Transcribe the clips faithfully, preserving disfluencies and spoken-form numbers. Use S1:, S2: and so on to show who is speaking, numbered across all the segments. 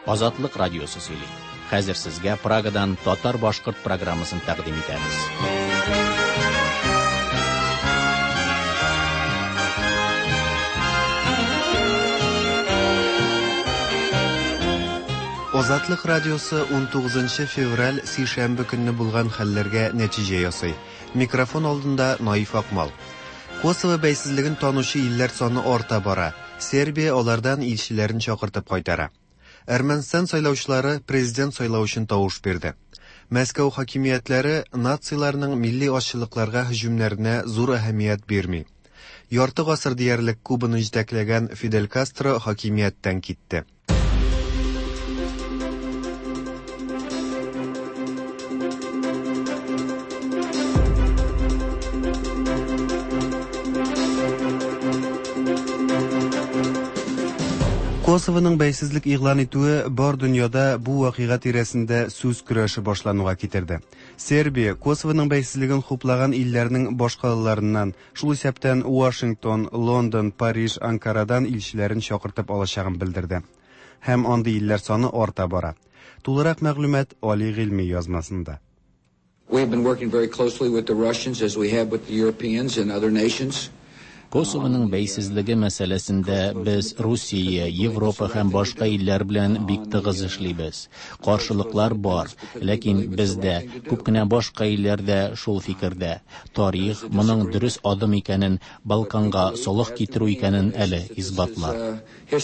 S1: Азатлык радиосы сөйли. Хәзер сезгә Прагадан татар-башкорт программасын тәкъдим итәбез.
S2: Азатлык радиосы он тугызынчы февраль сишәмбе көнне булган хәлләргә нәтиҗә ясый. Микрофон алдында Наиф Акмал. Косово бәйсезлеген танучы илләр саны арта бара. Сербия алардан илчеләрен чакыртып кайтара. Әрмәнстан сайлаучылары президент сайлау өчен тавыш бирде. Мәскәү хакимиятләре нацияларның милли ашчылыкларга һөҗүмнәренә зур әһәмият бирми. Ярты гасыр диярлек Кубаны җитәкләгән Фидель Кастро хакимияттән китте. Косовоның бәйсезлек игълан итүе бар дөньяда бу вакыйга тирәсендә сүз көрәше башлануга китерде. Сербия Косовоның бәйсезлеген хуплаган илләрнең башкаларыннан, шул исәптән Вашингтон, Лондон, Париж, Анкарадан илчеләрен чакыртып алачагын белдерде. Һәм андый илләр саны арта бара. Тулырак мәгълүмат Али Гыйльми язмасында.
S3: We have been working very closely with the Russians as we have with the Europeans and other nations.
S1: Косовоның бәйсезлеге мәсьәләсендә без Русия, Европа һәм башка илләр белән бик тыгыз эшлибез. Каршылыклар бар, ләкин бездә күп кенә башка илләрдә шул фикердә. Тарих моның дөрес адым икәнен, Балканга солых китерү икәнен әле исбатлар.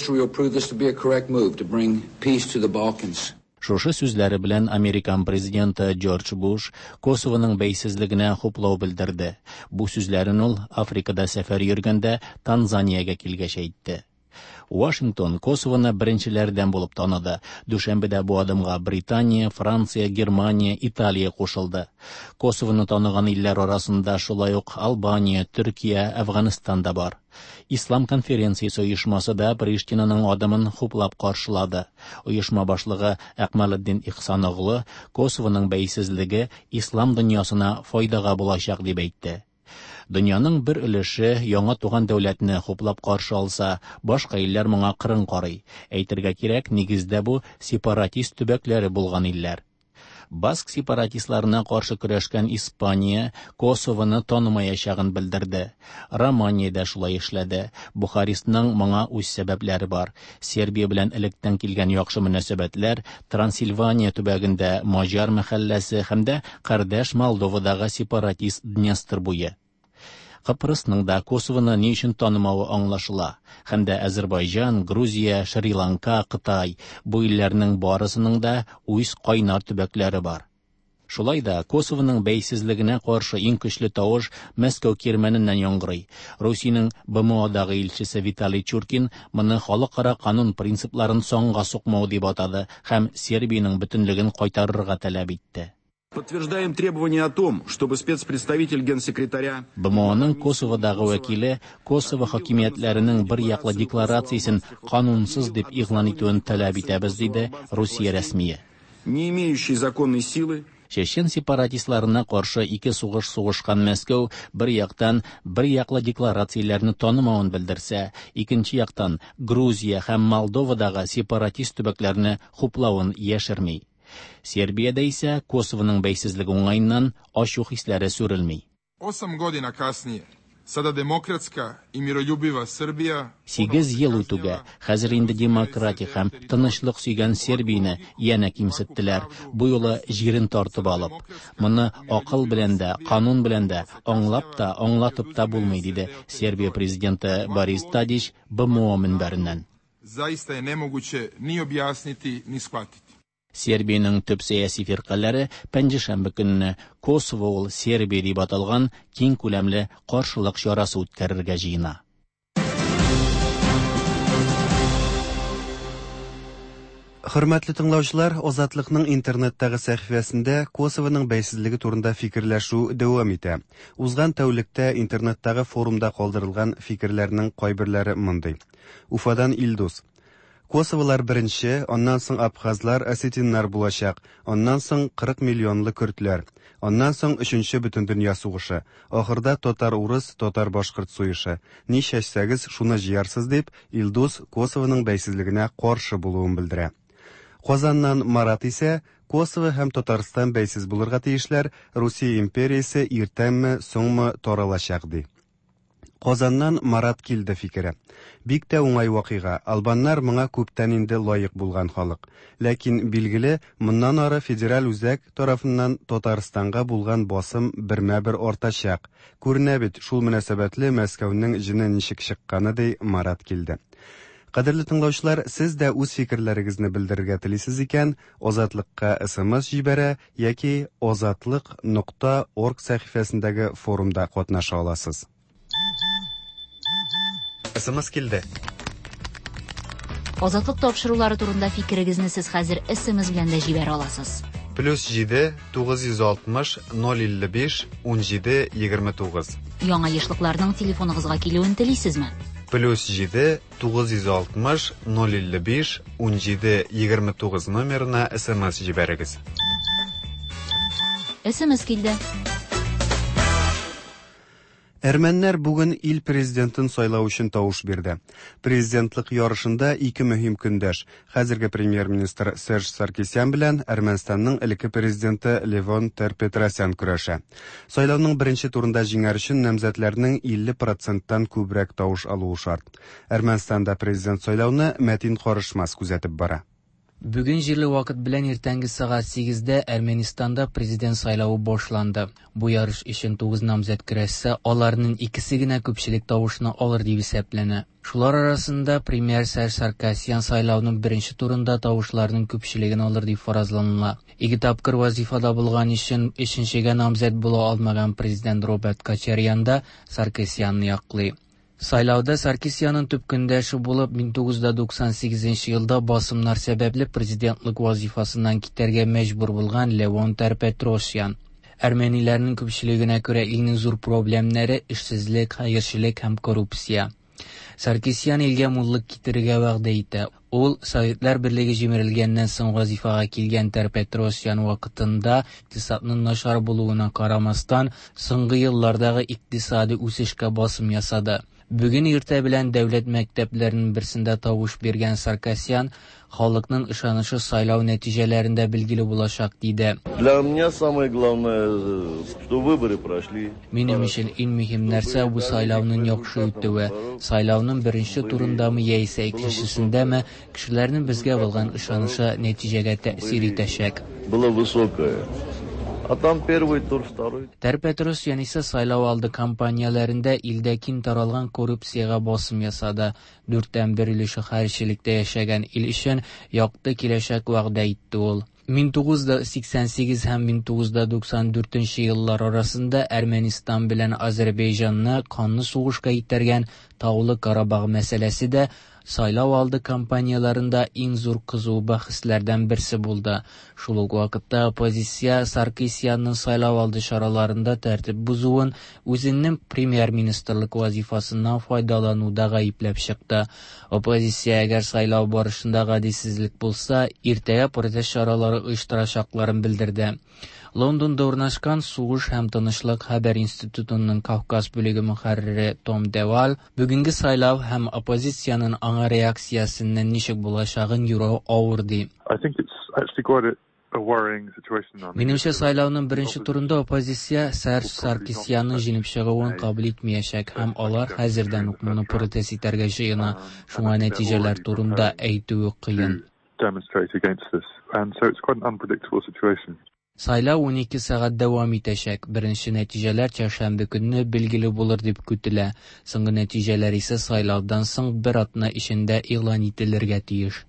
S1: Шушы сүзләре белән Американ президенты Джордж Буш Косовоның бәйсезлегенә хуплау белдерде. Бу сүзләрен ул Африкада сәфәр йөргәндә Танзаниягә килгәч әйтте. Вашингтон Косовоны беренчеләрдән булып таныды. Дүшәмбедә бу адымга Британия, Франция, Германия, Италия кушылды. Косовоны таныган илләр арасында шулай ук Албания, Төркия, Әфганстан да бар. Ислам конференциясе оешмасы да Приштинаның адымын хуплап каршылады. Оешма башлыгы Әкмәлетдин Ихсан оглы Косовоның бәйсезлеге ислам дөньясына файдага булачак дип әйтте. Дөньяның бер өлеше яңа туган дәүләтне хуплап каршы алса, башка илләр моңа кырын карый. Әйтергә кирәк, нигездә бу сепаратист төбәкләре булган илләр. Баск сепаратистларына каршы көрәшкән Испания Косовоны танымаячагын белдерде. Романия да шулай эшләде. Бухарестның моңа үз сәбәпләре бар. Сербия белән электән килгән яхшы мөнәсәбәтләр, Трансильвания төбәгендә Маҗар мәхәлләсе һәм дә кардәш Молдовадагы сепаратист Днестр буе. Кыпрысның да Косовоны ни өчен танымавы аңлашыла. Һәм дә Азербайҗан, Грузия, Шри-Ланка, Кытай бу илләрнең барысының да үз кайнар төбәкләре бар. Шулай да Косовоның бәйсезлегенә каршы иң көчле тавыш Мәскәү кирмәненнән яңгырый. Русиянең БМОдагы илчесе Виталий Чуркин моны халыкара канун принципларын соңга сукмау дип атады һәм Сербиянең бөтенлеген кайтарырга таләп итте.
S4: Подтверждаем требование о том, чтобы спецпредставитель генсекретаря
S1: БМОның Косоводагы вәкиле Косово хакимиятләренең бер яклы декларациясен канунсыз дип игълан итүен таләп итәбез диде Русия рәсмие.
S4: Не имеющий законной силы
S1: Чечен сепаратистларына каршы ике сугыш сугышкан Мәскәү бер яктан бер яклы декларацияләрне танымавын белдерсә, икенче яктан Грузия һәм Молдовадагы сепаратист төбәкләрне хуплавын яшерми. Сербияда исә Косовоның бәйсезлеге уңайыннан ачу хисләре сүрелми.
S5: Osam godina kasnije, sada demokratska и миролюбива Сербия
S1: Сигез ел үтүгә, хәзер инде демократия һәм тынычлык сөйгән Сербияны янә кимсеттеләр, бу юлы җирен тартып алып. Моны акыл белән дә, канун белән дә аңлап та, аңлатып та булмый, диде Сербия президенты Борис Тадич БМО минбәреннән.
S5: Zaista je nemoguće ni objasniti, ni shvatiti.
S1: Сербиянең төп сәяси фиркалары пәнҗешәмбе көнне Косово ул Сербия дип аталган киң күләмле каршылык чарасы үткәрергә җыена.
S2: Хөрмәтле тыңлаучылар, Азатлыкның интернеттагы сәхифәсендә Косовоның бәйсезлеге турында фикерләшү дәвам итә. Узган тәүлектә интернеттагы форумда калдырылган фикерләрнең кайберләре мондый. Уфадан Илдус: Косоволар беренче, аннан соң абхазлар, осетиннар булачак, аннан соң кырык миллионлы көртләр, аннан соң өченче бөтен дөнья сугышы, ахырда татар-урыс, татар-башкорт сугышы. Ни чәчсәгез, шуны җыярсыз дип, Илдус Косовоның бәйсезлегенә каршы булуын белдерә. Казаннан Марат исә Косово һәм Татарстан бәйсез булырга тиешләр, Русия империясе иртәнме, соңмы таралачак ди. Казаннан Марат килде фикере. Бик тә уңай вакыйга. Албаннар моңа күптән инде лаек булган халык. Ләкин билгеле, моннан ары федераль үзәк тарафыннан Татарстанга булган басым бермә-бер артачак. Күренә бит, шул мөнәсәбәтле Мәскәүнең җене ничек чыкканы ди Марат килде. Кадерле тыңлаучылар, сез дә үз фикерләрегезне белдерергә телисез икән, Азатлыкка эс-эм-эс җибәрә яки азатлык нокта орг сәхифәсендәге форумда катнаша аласыз. эс-эм-эс килде.
S6: Азатлык тапшырулары турында фикерегезне сез хәзер эс-эм-эс белән дә җибәрә аласыз.
S2: плюс җиде тугыз йөз алтмыш ноль илле биш ун җиде егерме тугыз.
S6: Яңа ешлыкларның телефоныгызга килүен телисезме?
S2: плюс җиде тугыз йөз алтмыш ноль илле биш ун җиде егерме тугыз номерына эс-эм-эс җибәрегез.
S6: эс-эм-эс килде.
S2: Әрмәннәр бүген ил президентын сайлау өчен тавыш бирде. Президентлык ярышында ике мөһим көндәш, хәзерге премьер-министр Серж Саркисян белән Әрмәнстанның элекке президенты Левон Ter-Petrosyan көрәшә. Сайлауның беренче турында җиңәр өчен намзәтләрнең илле проценттан күбрәк тавыш алуы шарт. Әрмәнстанда президент сайлауны Мәтин Карышмас күзәтеп бара.
S7: Бүген җирле вакыт белән иртәнге сәгать сигездә Әрмәнстанда президент сайлауы башланды. Бу ярыш өчен тугыз намзәт көрәшсә, аларның икесе генә күпчелек тавышны алыр дип исәпләнә. Шулар арасында премьер Серж Саркисян сайлауның беренче турында тавышларның күпчелеген алыр дип фаразланыла. Ике тапкыр вазифада булган өчен өченчегә намзәт була алмаган президент Роберт Кочарян да Саркисянны яклый. Сайлауда Саркисянның төп көндәше булып мең тугыз йөз туксан сигезенче елда басымнар сәбәпле президентлык вазифасыннан китәргә мәҗбүр булган Левон Ter-Petrosyan. Әрмәниләрнең күпчелегенә күрә илнең зур проблемнары эшсезлек, хәерчелек һәм коррупция. Саркисян илгә муллык китерергә вәгъдә итә. Ул Советлар Берлеге җимерелгәннән соң вазифага килгән Ter-Petrosyan вакытында икътисадның начар булуына карамастан, соңгы еллардагы икътисади үсешкә басым ясады. Бүген иртә белән дәүләт мәктәпләренең берсендә тавыш биргән Саркисян халыкның ышанышы сайлау нәтиҗәләрендә билгеле булачак диде.
S8: Для меня самое главное, что выборы прошли.
S7: Минем өчен иң мөһим нәрсә бу сайлауның яхшы үтүе. Сайлауның беренче турындамы яисә икенчесендәме, кешеләрнең безгә булган ышанышы нәтиҗәгә тәэсир итәчәк.
S8: Было высокое. А там первый тур, второй.
S7: Ter-Petrosyan исә сайлау алды кампанияләрендә илдә киң таралган коррупциягә басым ясады. Дүрттән бер өлеше хәерчелектә яшәгән ил өчен якты киләчәк вәгъдә итте ул. мең тугыз йөз сиксән сигез һәм мең тугыз йөз туксан дүртенче еллар арасында Әрмәнстан белән Азәрбайҗанны канлы сугышка итәргән Таулы Карабаг мәсьәләсе дә сайлау алды кампанияларында иң зур кызу бәхәсләрдән берсе булды. Шул ук вакытта оппозиция Саркисянның сайлау алды чараларында тәртип бузуын үзенең премьер-министрлык вазифасыннан файдалануда гаепләп чыкты. Оппозиция әгәр сайлау барышында гадисезлек булса, иртәгә протест чаралары оештырачакларын белдерде. Лондонда урнашкан Сугыш һәм тынычлык хәбәр институтының Кавказ бүлеге мөхәррире Том Девал бүгенге сайлау һәм оппозициянең аңа реакциясеннән ничек булачагын юрау авыр ди. Минемчә сайлауның беренче турында оппозиция Серж Саркисянның җиңеп чыгуын кабул итмәячәк һәм алар хәзердән үк моны протест итәргә җыена. Шуңа нәтиҗәләр турында әйтүе кыен. Сайлау унике сәгать дәвам итәчәк. Беренче нәтиҗәләр чәршәмбе көнне билгеле булыр дип көтелә. Соңгы нәтиҗәләр исә сайлаудан соң бер атна эчендә игълан ителергә тиеш.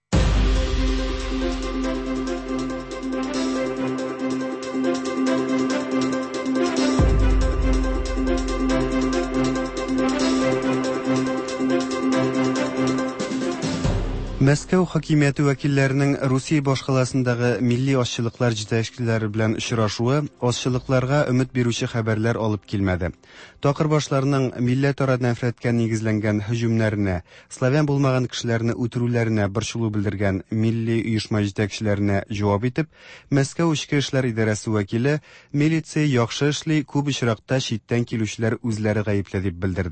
S2: Мәскәү хакимияте вәкилләренең Русия башкаласындагы милли ашчылыклар җитәкчеләре белән очрашуы ашчылыкларга өмет бирүче хәбәрләр алып килмәде. Такыр башларының милләтара нәфрәткә нигезләнгән һөҗүмнәренә, славян булмаган кешеләрне үтерүләренә борчылу белдергән милли оешма җитәкчеләренә җавап итеп, Мәскәү ичке эшләр идарәсе вәкиле милиция яхшы эшли, күп очракта читтән килүчеләр үзләре гаепле дип белдерде.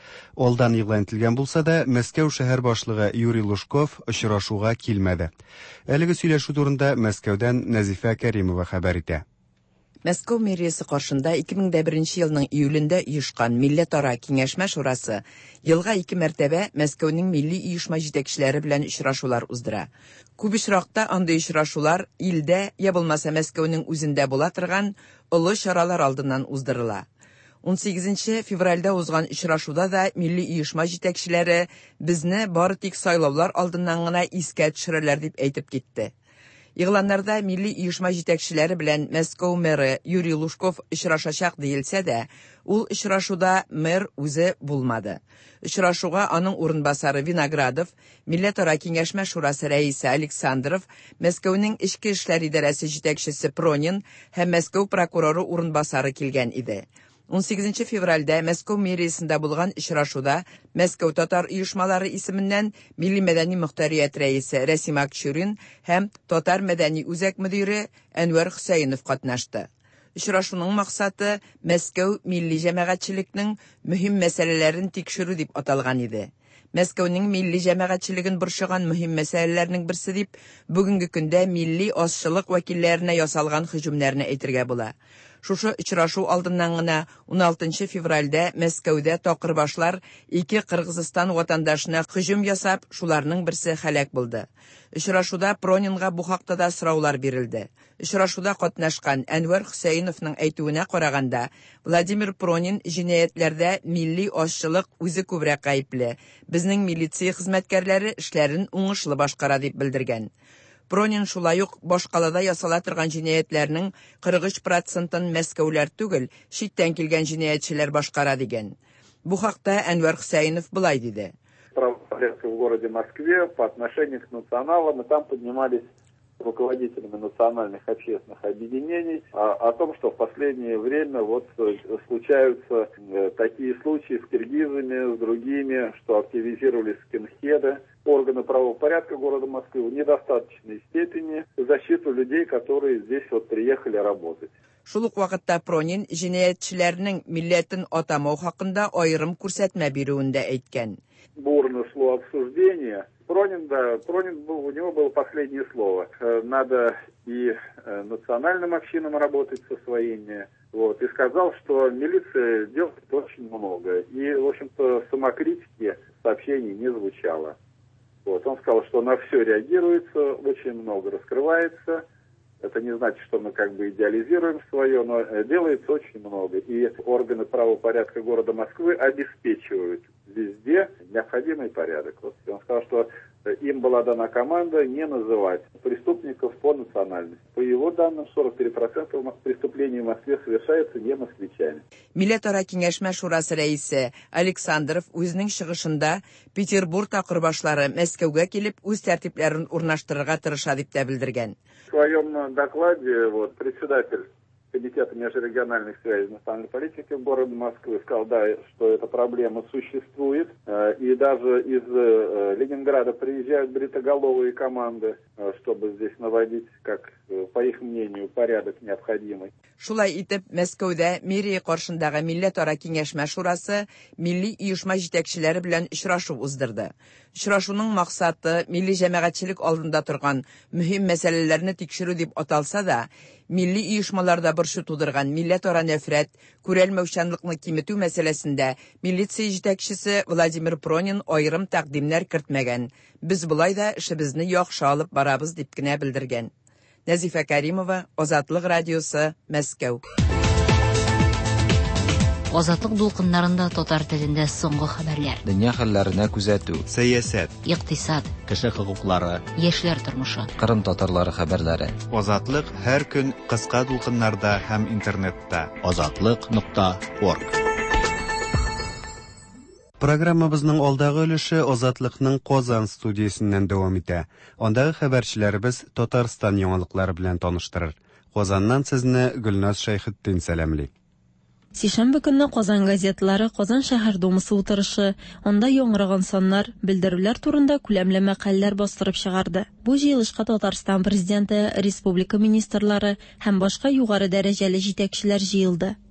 S2: Олдан игълан ителгән булса да, Мәскәү шәһәр башлыгы Юрий Лужков очрашуга килмәде. Әлеге сөйләшү турында Мәскәүдән Назифа Кәримова хәбәр итә.
S9: Мәскәү мэриясе каршында ике мең беренче елның июлендә оешкан Милләтара киңәшмә шурасы елга ике мәртәбә Мәскәүнең милли оешма җитәкчеләре белән очрашулар уздыра. Күп очракта андый очрашулар илдә я булмаса Мәскәүнең үзендә була торган олы чаралар алдыннан уздырыла. он сигезенче февральдә узган очрашуда да милли оешма җитәкчеләре безне бары тик сайлаулар алдыннан гына искә төшерәләр дип әйтеп китте. Игъланнарда милли оешма җитәкчеләре белән Мәскәү мэры Юрий Лужков очрашачак диелсә дә, ул очрашуда мэр үзе булмады. Очрашуга аның урынбасары Виноградов, Милләтара киңәшмә шурасы рәисе Александров, Мәскәүнең эчке эшләр идарәсе җитәкчесе Пронин һәм Мәскәү прокуроры урынбасары килгән иде. он сигезенче февральдә Мәскәү мэриясендә булган очрашуда Мәскәү татар оешмалары исеменнән Милли мәдәни мөхтәрият рәисе Рәсим Акчурин һәм татар мәдәни үзәк мөдире Әнвәр Хөсәенов катнашты. Очрашуның максаты Мәскәү милли җәмәгатьчелекнең мөһим мәсьәләләрен тикшерү дип аталган иде. Мәскәүнең милли җәмәгатьчелеген борчыган мөһим мәсьәләләрнең берсе дип бүгенге көндә милли ашчылык вәкилләренә ясалган һөҗүмнәрне әйтергә була. Шушы очрашу алдыннан гына он алтынчы февральдә Мәскәүдә такырбашлар ике Кыргызстан ватандашына һөҗүм ясап, шуларның берсе һәлак булды. Очрашуда Пронинга бу хакта да сораулар бирелде. Очрашуда катнашкан Әнвәр Хөсәеновның әйтүенә караганда, Владимир Пронин җинаятьләрдә милли ашчылык үзе күбрәк гаепле. Безнең милиция хезмәткәрләре эшләрен уңышлы башкара дип белдергән. Пронин шулай ук башкалада ясала торган җинаятьләрнең кырык өч процентын Мәскәүләр түгел, читтән килгән җинаятьчеләр башкара дигән. Бу хакта Әнвәр Хөсәенов булай диде.
S10: Правопорядка в городе Москве по отношению к националам, и там поднимались руководителями национальных общественных объединений о, о том, что в последнее время вот случаются э, такие случаи с киргизами, с другими, что активизировались скинхеды. Органы правопорядка города Москвы в недостаточной степени защиту людей, которые здесь вот приехали работать.
S9: Шул ук вакытта Пронин җинаятьчеләрнең милләтен атамау хакында аерым күрсәтмә бирүендә әйткән.
S10: Бурно шло обсуждение. Пронин, да, Пронин был, у него было последнее слово. Надо и национальным общинам работать со своими. Вот, и сказал, что милиция делает очень много. И, в общем-то, самокритики сообщений не звучало. Вот, он сказал, что на все реагируется, очень много раскрывается. Это не значит, что мы как бы идеализируем свое, но делается очень много. И органы правопорядка города Москвы обеспечивают везде необходимый порядок. Вот он сказал, что им была дана команда не называть преступников по национальности. По его данным, сорок три процента преступлений в Москве совершается не москвичами.
S9: Милләтара киңәшмә шурасы рәисе Александров үзенең чыгышында Петербург такырбашлары Мәскәүгә килеп үз тәртипләрен урнаштырырга тырыша дип тә белдергән.
S10: В своем докладе вот, председатель Комитета межрегиональных связей национальной политики города Москвы сказал, да, что эта проблема существует, и даже из Ленинграда приезжают бритоголовые команды, чтобы здесь наводить, как по их мнению, порядок необходимый.
S9: Шулай итеп, Мәскәүдә мэрия каршындагы Милләтара киңәшмә шурасы милли оешма җитәкчеләре белән очрашу уздырды. Очрашуның максаты милли җәмәгатьчелек алдында торган мөһим мәсьәләләрне тикшерү дип аталса да, милли оешмаларда борчу тудырган милләтара нәфрәт, күрәлмәүчәнлекне киметү мәсьәләсендә милиция җитәкчесе Владимир Пронин аерым тәкъдимнәр кертмәгән. Без булай да эшебезне яхшы алып барабыз дип кенә белдергән. Назифа Кәримова, Азатлык радиосы, Мәскәү.
S6: Азатлык дулкыннарында татар телендә соңгы хәбәрләр.
S1: Дөнья хәлләренә күзәтү,
S2: сәясәт,
S6: Иктисад,
S1: кеше хокуклары,
S6: яшьләр тормышы.
S1: Кырым татарлары хәбәрләре.
S2: Азатлык һәр көн кыска дулкыннарда һәм интернетта.
S1: азатлык нокта орг.
S2: Программабызның алдагы өлеше Азатлыкның Казан студиясеннән дәвам итә. Андагы хәбәрчеләребез Татарстан яңалыклары белән таныштырыр. Казаннан сезне Гөлназ Шәйхетдин сәламли.
S11: Сишәмбе көнне Казан газетлары Казан шәһәр думасы утырышы, анда яңгыраган саннар, белдерүләр турында күләмле мәкаләләр бастырып чыгарды. Бу җыелышка Татарстан президенты, республика министрлары һәм башка югары дәрәҗәле җитәкчеләр җыелды.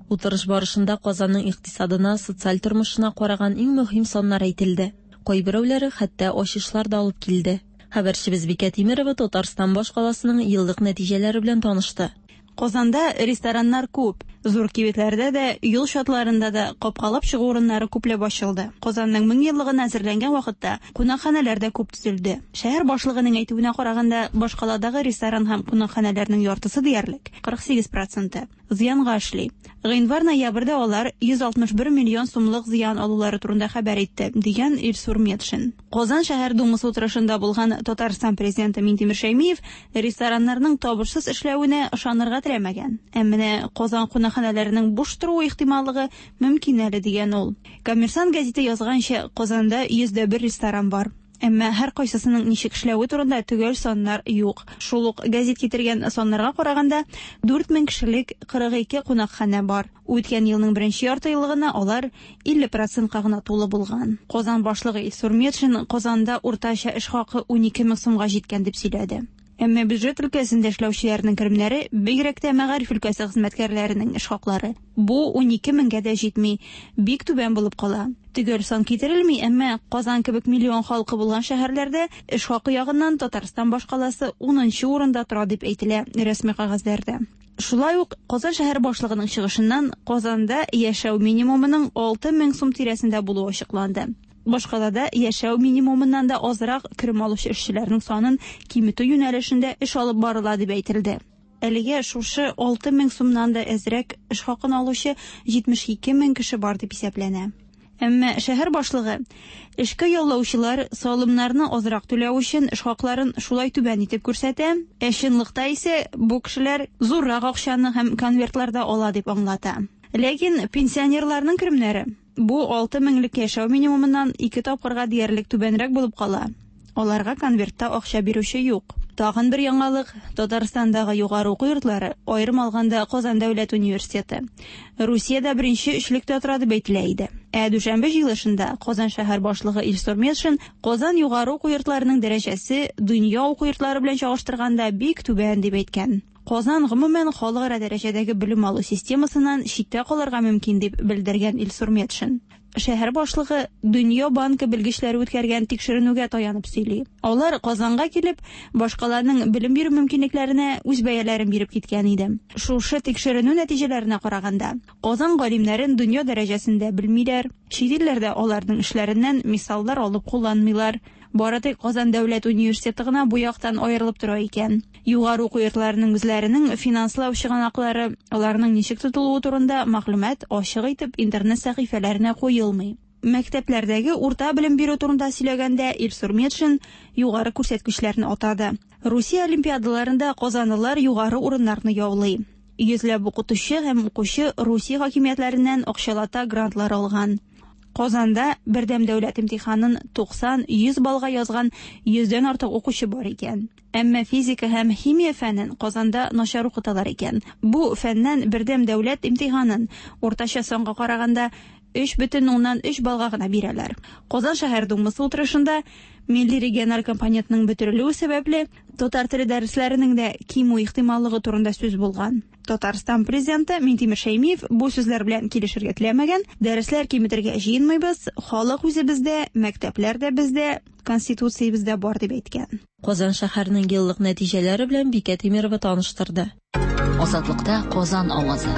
S11: Утырыш барышында Казанның икътисадына, социаль тормышына караган иң мөһим саннар әйтелде. Кайберәүләре хәтта ачышлар да алып килде. Хәбәрчебез Бикә Тимерова Татарстан башкаласының еллык нәтиҗәләре белән танышты.
S12: Казанда рестораннар күп. Зур кибетләрдә дә, юл шатларында да капкалап чыгу урыннары күпләп ачылды. Казанның мең еллыгына әзерләнгән вакытта кунакханәләр дә күп төзелде. Шәһәр башлыгының әйтүенә караганда, башкаладагы ресторан һәм кунакханәләрнең яртысы диярлек, кырык сигез проценты зыянга эшли. Гыйнвар-ноябрьдә алар йөз алтмыш бер миллион сумлык зыян алулары турында хәбәр итте, дигән Илсур Метшин. Казан шәһәр думасы утырышында булган Татарстан президенты Минтимер Шәймиев рестораннарның табышсыз эшләвенә ышанырга теләмәгән. Әмма Казан кунакханәләренең буш тору ихтималлыгы мөмкин әле дигән ул. Коммерсант гәзите язганча, Казанда йөз дә бер ресторан бар. Әмма һәр кайсысының ничек эшләве турында төгәл саннар юк. Шул ук гәзит китергән саннарга караганда, дүрт мең кешелек кырык ике кунакханә бар. Үткән елның беренче яртыйлыгына алар илле процентка гына тулы булган. Казан башлыгы Илсур Метшин Казанда уртача эш хакы унике мең сумга җиткән дип сөйләде. Әмма бюджет өлкәсендә эшләүчеләрнең кремнәре, бигрәк тә мәгариф өлкәсе хезмәткәрләренең эш хаклары бу унике меңгә дә җитми, бик түбән булып кала. Төгәл сан китерелми, әмма Казан кебек миллион халкы булган шәһәрләрдә эш хакы ягыннан Татарстан башкаласы унынчы урында тора дип әйтелә рәсми кагазларда. Шулай ук Казан шәһәр башлыгының чыгышыннан Казанда яшәү минимумының алты мең сум тирәсендә булуы ачыкланды. Башкалада яшәү минимумыннан да азрак керем алучы эшчеләрнең санын киметү юнәлешендә эш алып барыла дип әйтелде. Әлегә шушы алты мең сумнан да әзрәк эш хакын алучы җитмеш ике мең кеше бар дип исәпләнә. Әмма шәһәр башлыгы эшкә яллаучылар салымнарны азрак түләү өчен эш хакларын шулай түбән итеп күрсәтә, ә чынлыкта исә бу кешеләр зуррак акчаны һәм конвертларда ала дип аңлата. Ләкин пенсионерларның кремнәре бу алты меңлек яшәү минимумыннан ике тапкырга диярлек түбәнрәк булып кала. Аларга конвертта акча бирүче юк. Тагын бер яңалык: Татарстандагы югары уку йортлары, аерым алганда Казан дәүләт университеты, Русиядә беренче өчлектә тора дип әйтелә иде. Ә дүшәмбе җыелышында Казан шәһәр башлыгы Илсур Метшин Казан югары уку йортларының дәрәҗәсе дөнья уку йортлары белән чагыштырганда бик түбән дип әйткән. Казан гомумән халыкара дәрәҗәдәге белем алу системасыннан читтә калырга мөмкин дип белдергән Илсур Метшин. Шәһәр башлыгы Дөнья банкы белгечләре үткәргән тикшеренүгә таянып сөйли. Алар Казанга килеп, башкаларның белем бирү мөмкинлекләренә үз бәяләрен биреп киткән иде. Шушы тикшеренү нәтиҗәләренә караганда, Казан галимнәрен дөнья дәрәҗәсендә белмиләр, чит илләрдә аларның эшләреннән мисаллар алып кулланмыйлар. Бары тик Казан дәүләт университеты гына бу яктан аерылып тора икән. Югары уку йортларының үзләренең финанслау чыганаклары, аларның ничек тотылуы турында мәгълүмат ачык итеп интернет сәхифәләренә куелмый. Мәктәпләрдәге урта белем бирү турында сөйләгәндә Илсур Метшин югары күрсәткечләрне атады. Русия олимпиадаларында казанлылар югары урыннарны яулый. Йөзләп укытучы һәм укучы Русия хакимиятләреннән акчалата грантлар алган. Казанда бердәм дәүләт имтиханын туксан-йөз балга язган йөздән артык укучы бар икән. Әмма физика һәм химия фәнен Казанда начар укыталар икән. Бу фәннән бердәм дәүләт имтиханын уртача санга караганда өч бөтен уннан өч балга гына бирәләр. Казан шәһәр думасы утырышында милли региональ компонентның бөтерелүе сәбәпле татар теле дәресләренең дә кимү ихтималлыгы турында сүз булган. Татарстан президенты Минтимер Шәймиев бу сүзләр белән килешергә теләмәгән, дәресләр киметергә җыенмыйбыз, халык үзе бездә, мәктәпләр дә бездә, конституция бездә бар дип әйткән.
S11: Казан шәһәренең еллык нәтиҗәләре белән Бикә Тимерова таныштырды.
S6: Азатлыкта Казан авазы.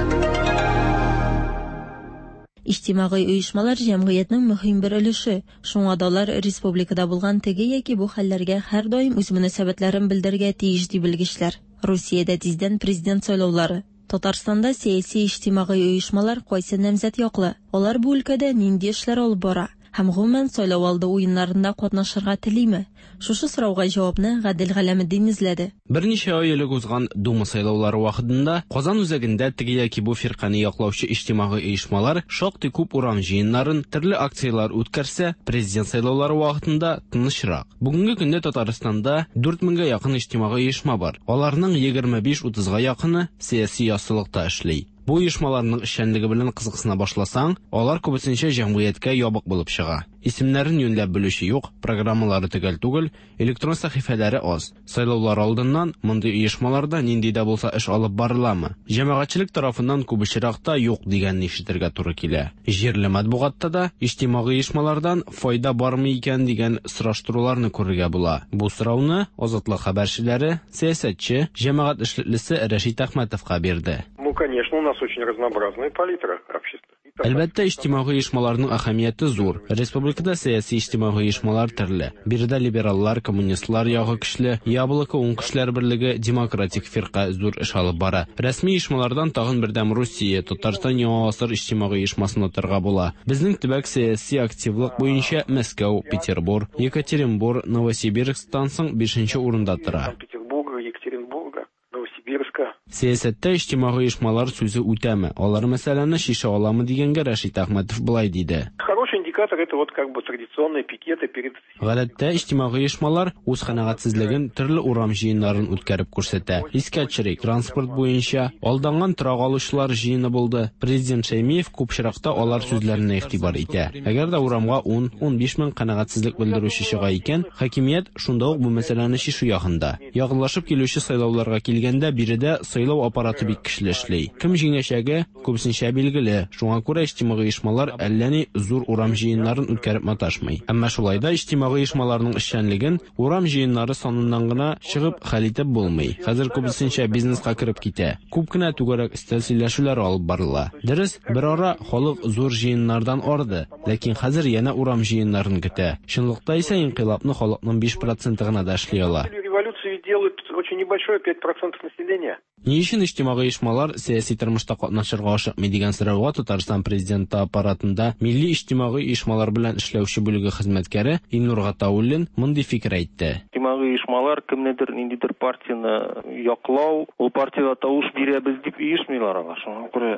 S11: Иҗтимагый оешмалар җәмгыятьнең мөһим бер өлеше. Шуңа да алар республикада булган теге яки бу хәлләргә һәр даим үз мөнәсәбәтләрен белдергә тиеш дип белгечләр. Русиядә тиздән президент сайлаулары. Татарстанда сәяси иҗтимагый оешмалар кайсы намзәт яклы? Алар бу өлкәдә нинди эшләр алып бара? Һәм гомумән сайлауалды уеннарында катнашырга телиме? Шушы сорауга җавапны Гадел Галәметдин изләде.
S13: Берничә ай элек узган Дума сайлаулары вакытында Казан үзәгендә теге яки бу фирканы яклаучы иҗтимагый оешмалар шактый күп урам җыеннарын, төрле акциялар үткәрсә, президент сайлаулары вакытында тынычрак. Бүгенге көндә Татарстанда дүрт меңгә якын иҗтимагый оешма бар. Аларның егерме биш-утызга якыны сәяси яссылыкта эшли. Бу оешмаларның эшчәнлеге белән кызыксына башласаң, алар күбесенчә җәмгыятькә ябык булып чыга. Исемнәрен юньләп белүче юк, программалары төгәл түгел, электрон сәхифәләре аз. Сайлаулар алдыннан мондый оешмаларда нинди дә булса эш алып барыламы? Җәмәгатьчелек тарафыннан күп очракта юк дигәнне ишетергә туры килә. Җирле матбугатта да иҗтимагый оешмалардан файда бармы икән дигән сораштыруларны күрергә була. Бу сорауны Азатлык хәбәрчеләре, сәясәтче, җәмәгать эшлеклесе Рәшит Әхмәтовка бирде.
S14: Ну, конечно, у нас очень разнообразная палитра общества.
S13: Әлбәттә, иҗтимагый оешмаларның әһәмияте зур. Республикада сәяси иҗтимагый оешмалар төрле. Биредә либераллар, коммунистлар ягы көчле, ябылыкы уң көчләр берлеге демократик фирка зур эш алып бара. Рәсми оешмалардан тагын бердәм Русия, Татарстан яңа гасыр иҗтимагый оешмасын атырга була. Безнең төбәк сәяси активлык буенча Мәскәү, Петербург, Екатеринбург, Новосибирскстан соң бишенче урында тора. Сәясәттә иҗтимагый оешмалар сүзе үтәме? Алар мәсьәләне шиша аламы дигәнгә Рәшит Әхмәтов булай диде.
S14: Хороший индикатор это вот как бы традиционные пикеты перед.
S13: Гадәттә иҗтимагый оешмалар үз канәгатьсезлеген төрле урам җыеннарын үткәреп күрсәтә. Искә төшерик, транспорт буенча алданган торак алучылар җыены булды. Президент Шәймиев күп чиракта алар сүзләренә игътибар итә. Әгәр дә урамга ун-унбиш мең канәгатьсезлек белдерүче чыга икән, хакимият шунда ук бу мәсьәләне шишу ягында. Ягынлашып килүче сайлауларга килгәндә биредә сайлау аппараты бик көчле эшли. Кем җиңәчәге күбесенчә билгеле. Шуңа күрә иҗтимагый оешмалар әллә ни зур урам җыеннарын үткәреп маташмый. Әмма шулай да иҗтимагый оешмаларның эшчәнлеген урам җыеннары саныннан гына чыгып хәл итеп булмый. Хәзер күбесенчә бизнеска кереп китә. Күп кенә түгәрәк истәл сөйләшүләр алып барыла. Дөрес, бер ара халык зур җыеннардан арды, ләкин хәзер янә урам җыеннарын көтә. Чынлыкта исә инкыйлабны халыкның биш проценты гына да эшли ала.
S14: Революцию делают очень небольшое пять процентов населения.
S13: Ни өчен иҗтимагый оешмалар сәяси тормышта катнашырга ашыкмый дигән сорауга Татарстан президенты аппаратында милли иҗтимагый оешмалар белән эшләүче бүлеге хезмәткәре Илнур Гатауллин мондый фикер әйтте.
S15: Иҗтимагый оешмалар кемнедер ниндидер партияны яклау, ул партиягә тавыш бирәбез дип оешмыйлар ала. Шуңа күрә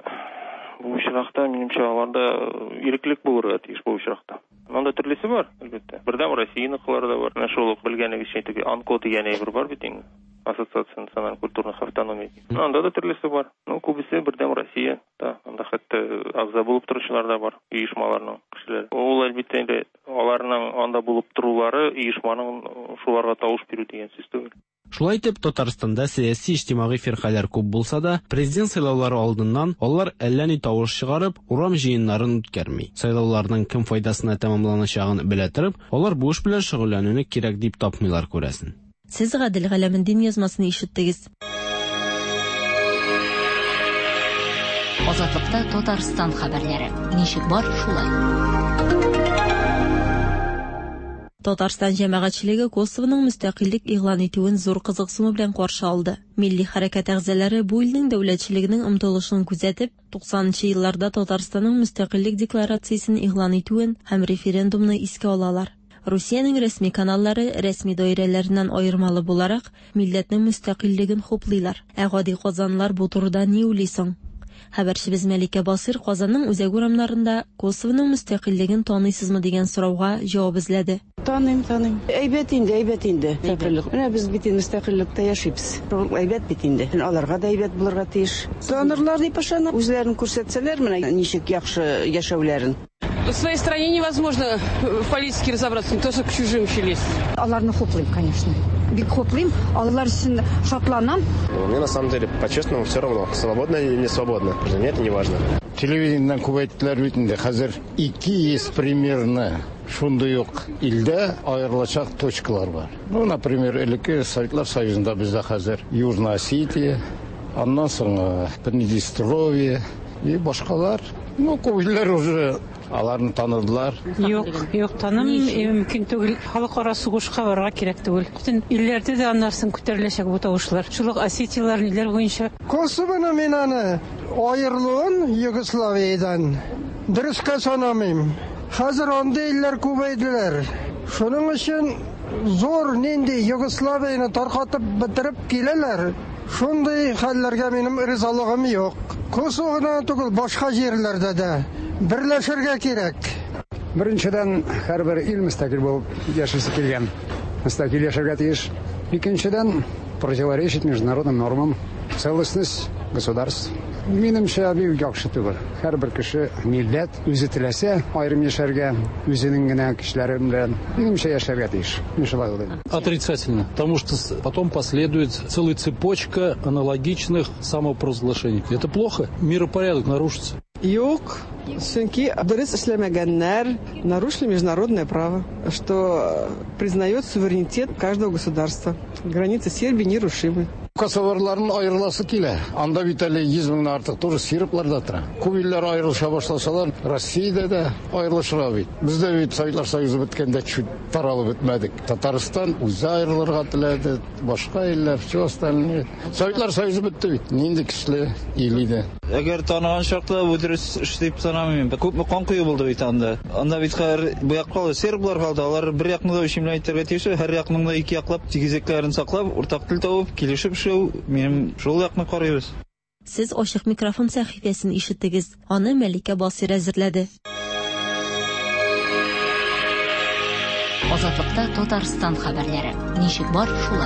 S15: бу очракта минемчә аларда иреклек булырга тиеш бу очракта. Монда төрлесе бар, әлбәттә. Бердәм Россияныкылар да бар. Менә шул ук белгәнегезчә теге АНКО дигән әйбер бар бит инде. Ассоциация национально-культурных автономий. Анда да төрлесе бар. Ну, күбесе бердәм Россия. Да, анда хәтта агза булып торучылар да бар, оешмаларның кешеләре. Ул әлбәттә инде аларның анда булып торулары оешманың шуларга тавыш бирү дигән сүз түгел.
S13: Шулай итеп, Татарстанда сәяси иҗтимагый фиркалар күп булса да, президент сайлаулары алдыннан алар әллә ни тавыш чыгарып, урам җыеннарын үткәрми. Сайлауларның кем файдасына тәмамланачагын белә торып, алар бу эш белән шөгыльләнүне кирәк дип тапмыйлар күрәсен.
S11: Сез Гадел Галәмендин язмасын ишеттегез.
S6: Азатлыкта Татарстан хәбәрләре. Ничек бар шулай?
S11: Татарстан җәмәгатьчелеге Косовоның мөстәкыйльлек игълан итүен зур кызыксыну белән каршы алды. Милли хәрәкәт әгъзалары бу илнең дәүләтчелегенең омтылышын күзәтеп, туксанынчы елларда Татарстанның мөстәкыйльлек декларациясен игълан итүен һәм референдумны искә алалар. Русиянең рәсми каналлары рәсми даирәләреннән аермалы буларак милләтнең мөстәкыйльлеген хуплыйлар. Ә гади казанлар бу турыда ни уйлыйсың? Хәбәрчебез Мәликә Басыр Казанның үзәк урамнарында Косовоның мөстәкыйльлеген таныйсызмы дигән сорауга җавап эзләде.
S16: Таныйм, таныйм. Әйбәт инде, әйбәт инде. Менә без бит мөстәкыйльлектә яшибез. Әйбәт бит инде. Аларга да әйбәт булырга тиеш. Танырлар дип ышанам. Үзләрен күрсәтсәләр, менә ничек яхшы яшәүләрен.
S17: В своей стране невозможно в политике разобраться, не то что к чужим еще лезть.
S18: Аларны хуплыйм, конечно. Бик хуплыйм, алар өчен шатланам.
S19: Мне на самом деле, по-честному, все равно, свободно или не свободно. Для меня это не важно.
S20: Телевидениедән күбәйттеләр бит инде. Хәзер ике йөз примерно шундый ук илдә аерылачак точкалар бар. Ну, например, элекке Советлар Союзында бездә хәзер Южная Осетия, аннан соң Приднестровье и башкалар. Ну, күбеләр уже аларны таныдылар.
S21: Юк, юк, таным мөмкин түгел. Халыкара сугышка барырга кирәк түгел. Бүтән илләрдә дә аннарсын күтәреләчәк бу тавышлар. Шулык осетиялар ниләр буенча.
S22: Косовоны мен аны аерылуын Югославиядан дөрескә санамыйм. Хәзер анда илләр күбәйделәр. Шуның өчен зур нинди Югославияны таркатып бетереп киләләр. Шундый хәлләргә минем ризалыгым юк. Косоводан түгел, башка җирләрдә дә берләшергә кирәк.
S23: Беренчедән, һәрбер ил мөстәкыйль булып яшәргә килгән. Мөстәкыйль яшәргә тиеш. Икенчедән, противоречит международным нормам, целостность государств. Минемчә, бик яхшы түгел. Һәрбер кеше милләт үзе теләсә, аерым яшәргә, үзенең генә кешеләре белән минемчә яшәргә тиеш. Мин шулай уйлыйм.
S3: Отрицательно, потому что потом последует целая цепочка аналогичных самопровозглашений. Это плохо, миропорядок нарушится.
S4: Юк, чөнки дөрес эшләмәгәннәр нарушили международное право, что признает суверенитет каждого государства. Границы Сербии нерушимы.
S20: Косоварларын айырыласы килә. Анда бит әле йөз меңнән артык туры сербларда тора. Күп илләр айырылыша башласалар, Россиядә дә айырылышырга бит. Бездә бит Советлар Союзы беткәндә чүт таралып бетмәдек. Татарстан үзе айырылырга теләде, башка илләр, все остальные. Советлар Союзы бетте бит. Нинди көчле ил иде.
S5: Әгәр танаган чакта бу дөрес эш дип санамыйм. Күпме кан куе булды бит анда. Анда бит хәр бу якка серблар калды. Алар бер якны да ишемләй итәргә тиеш, һәр якның да ике яклап тигезекләрен саклап, уртак тел табып, килешеп Минем шул якны карыйбыз.
S11: Сез ачык микрофон сәхифәсен ишеттегез. Аны Мәликә Басир әзерләде.
S6: Азатлыкта Татарстан хәбәрләре. Ничек бар шулай?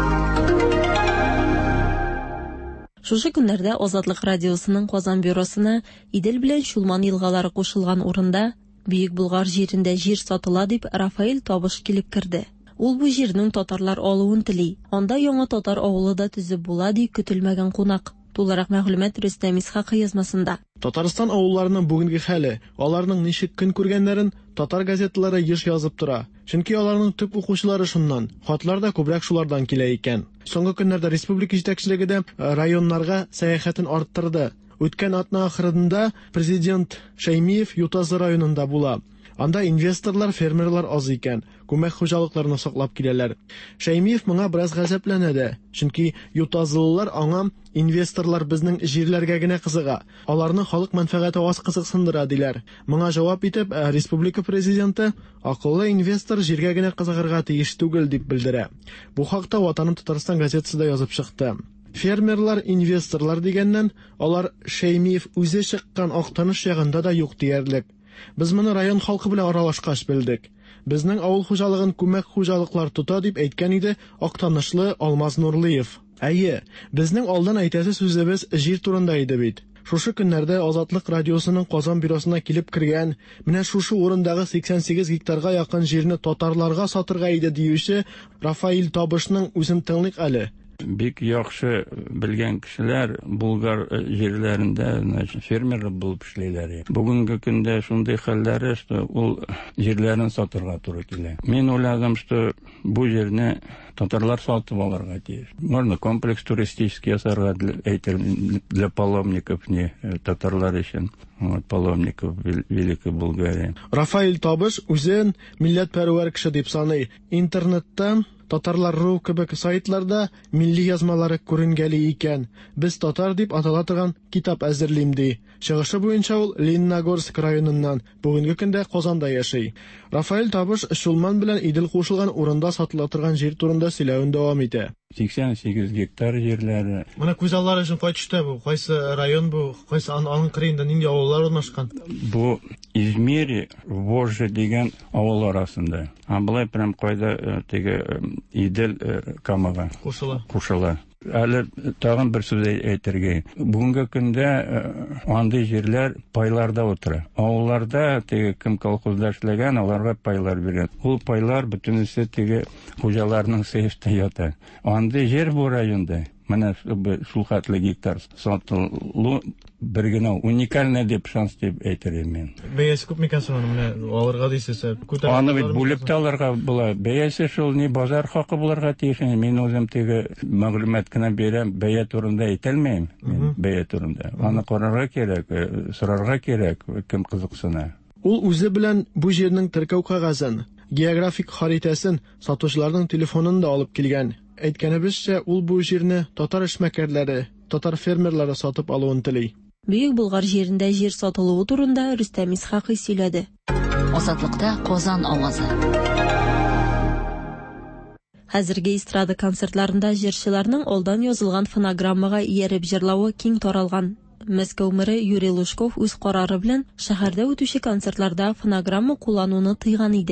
S11: Шушы көннәрдә Азатлык радиосының Казан бюросына Идел белән Чулман елгалары кушылган урында Бөек Булгар җирендә җир сатыла дип Рафаэль Табыш килеп керде. Ул бу җирнең татарлар алуын тели. Анда яңа татар авылы да төзеп була ди көтелмәгән кунак. Тулырак мәгълүмат Рөстәм Исхакый язмасында.
S24: Татарстан авылларының бүгенге хәле, аларның ничек көн күргәннәрен татар газеталары еш язып тора. Чөнки аларның төп укучылары шуннан, хатлар да күбрәк шулардан килә икән. Соңгы көннәрдә республика җитәкчелеге дә районнарга сәяхәтен арттырды. Үткән атна ахырында президент Шәймиев Ютазы районында була. Анда инвесторлар, фермерлар аз икән, күмәк хуҗалыкларны саклап киләләр. Шәймиев моңа бераз гаҗәпләнә дә, чөнки ютазылылар аңа инвесторлар безнең җирләргә генә кызыга, аларны халык мәнфәгате аз кызыксындыра диләр. Моңа җавап итеп, республика президенты акыллы инвестор җиргә генә кызыгарга тиеш түгел дип белдерә. Бу хакта Ватаным Татарстан газетасы да язып чыкты. Фермерлар, инвесторлар дигәннән, алар Шәймиев үзе чыккан Актаныш ягында да юк диярлек. Без моны район халкы белән аралашкач белдек. Безнең авыл хуҗалыгын күмәк хуҗалыклар тота дип әйткән иде Актанышлы Алмаз Нурлыев. Әйе, безнең алдан әйтәсе сүзебез җир турында иде бит. Шушы көннәрдә Азатлык радиосының Казан бюросына килеп кергән, менә шушы урындагы сиксән сигез гектарга якын җирне татарларга сатырга иде диюче Рафаэль Табышның үзен тыңлыйк әле.
S25: Бик яхшы белгән кешеләр Булгар җирләрендә фермер булып эшләйләр. Бүгенге көндә шундый хәлләр, что ул җирләрен сатырга туры килә. Мин уйладым, что бу җирне татарлар сатып алырга тиеш. Можно комплекс туристический ясарга әйтер для паломников, не татарлар өчен. Вот паломников Великой Булгарии.
S24: Рафаэль Табыш үзен милләтпәрвәр кеше дип саный. Интернетта Татарлар.ру кебек сайтларда милли язмалары күренгәли икән. Без татар дип атала торган китап әзерлим ди. Чыгышы буенча ул Лениногорск районыннан, бүгенге көндә Казанда яши. Рафаэль Табыш Чулман белән Идел кушылган урында сатыла торган җир турында сөйләвен дәвам итә.
S25: сиксән сигез гектар җирләре.
S24: Моны күз аллары өчен кайтышты бу? Кайсы район бу? Кайсы аның кырыенда нинди авыллар урнашкан?
S25: Бу Измири, Вожжа дигән авыл арасында. А былай прям кайда теге Идел Камага
S24: кушыла.
S25: Кушыла. Әле тагын бер сүз әйтергә. Бүгенге көндә андый җирләр пайларда утыра. Авылларда теге кем колхозда эшләгән, аларга пайлар бирә. Ул пайлар бөтенесе теге хуҗаларның сейфтә ята. Андый җир бу районда. Менә шул хәтле гектар сатылу бер генә уникальный дип шанс дип әйтергә мен.
S24: Бәясе күп микән соң менә алырга дисез?
S25: Аны бит бүлеп тә алырга була. Бәясе шул ни базар хакы булырга тиеш. Мин үзем теге мәгълүмат кына бирәм, бәя турында әйтелмәйм. Бәя турында. Аны карарга кирәк, сорарга кирәк, кем кызыксына.
S24: Ул үзе белән бу җирнең теркәү кагазын, географик харитасын сатучыларның телефонын да алып килгән. Әйткәнебезчә, ул бу җирне татар эшмәкәрләре, татар фермерлары сатып алуын тели.
S11: Бөек Булгар җирендә җир сатылуы турында Рөстәм Исхакый сөйләде.
S6: Азатлыкта Казан авазы.
S11: Хәзерге эстрада концертларында җырчыларның алдан язылган фонограммага ияреп җырлавы киң таралган. Мәскәү мэры Юрий Лужков үз карары белән шәһәрдә үтүче концертларда фонограмма куллануны тыйган иде.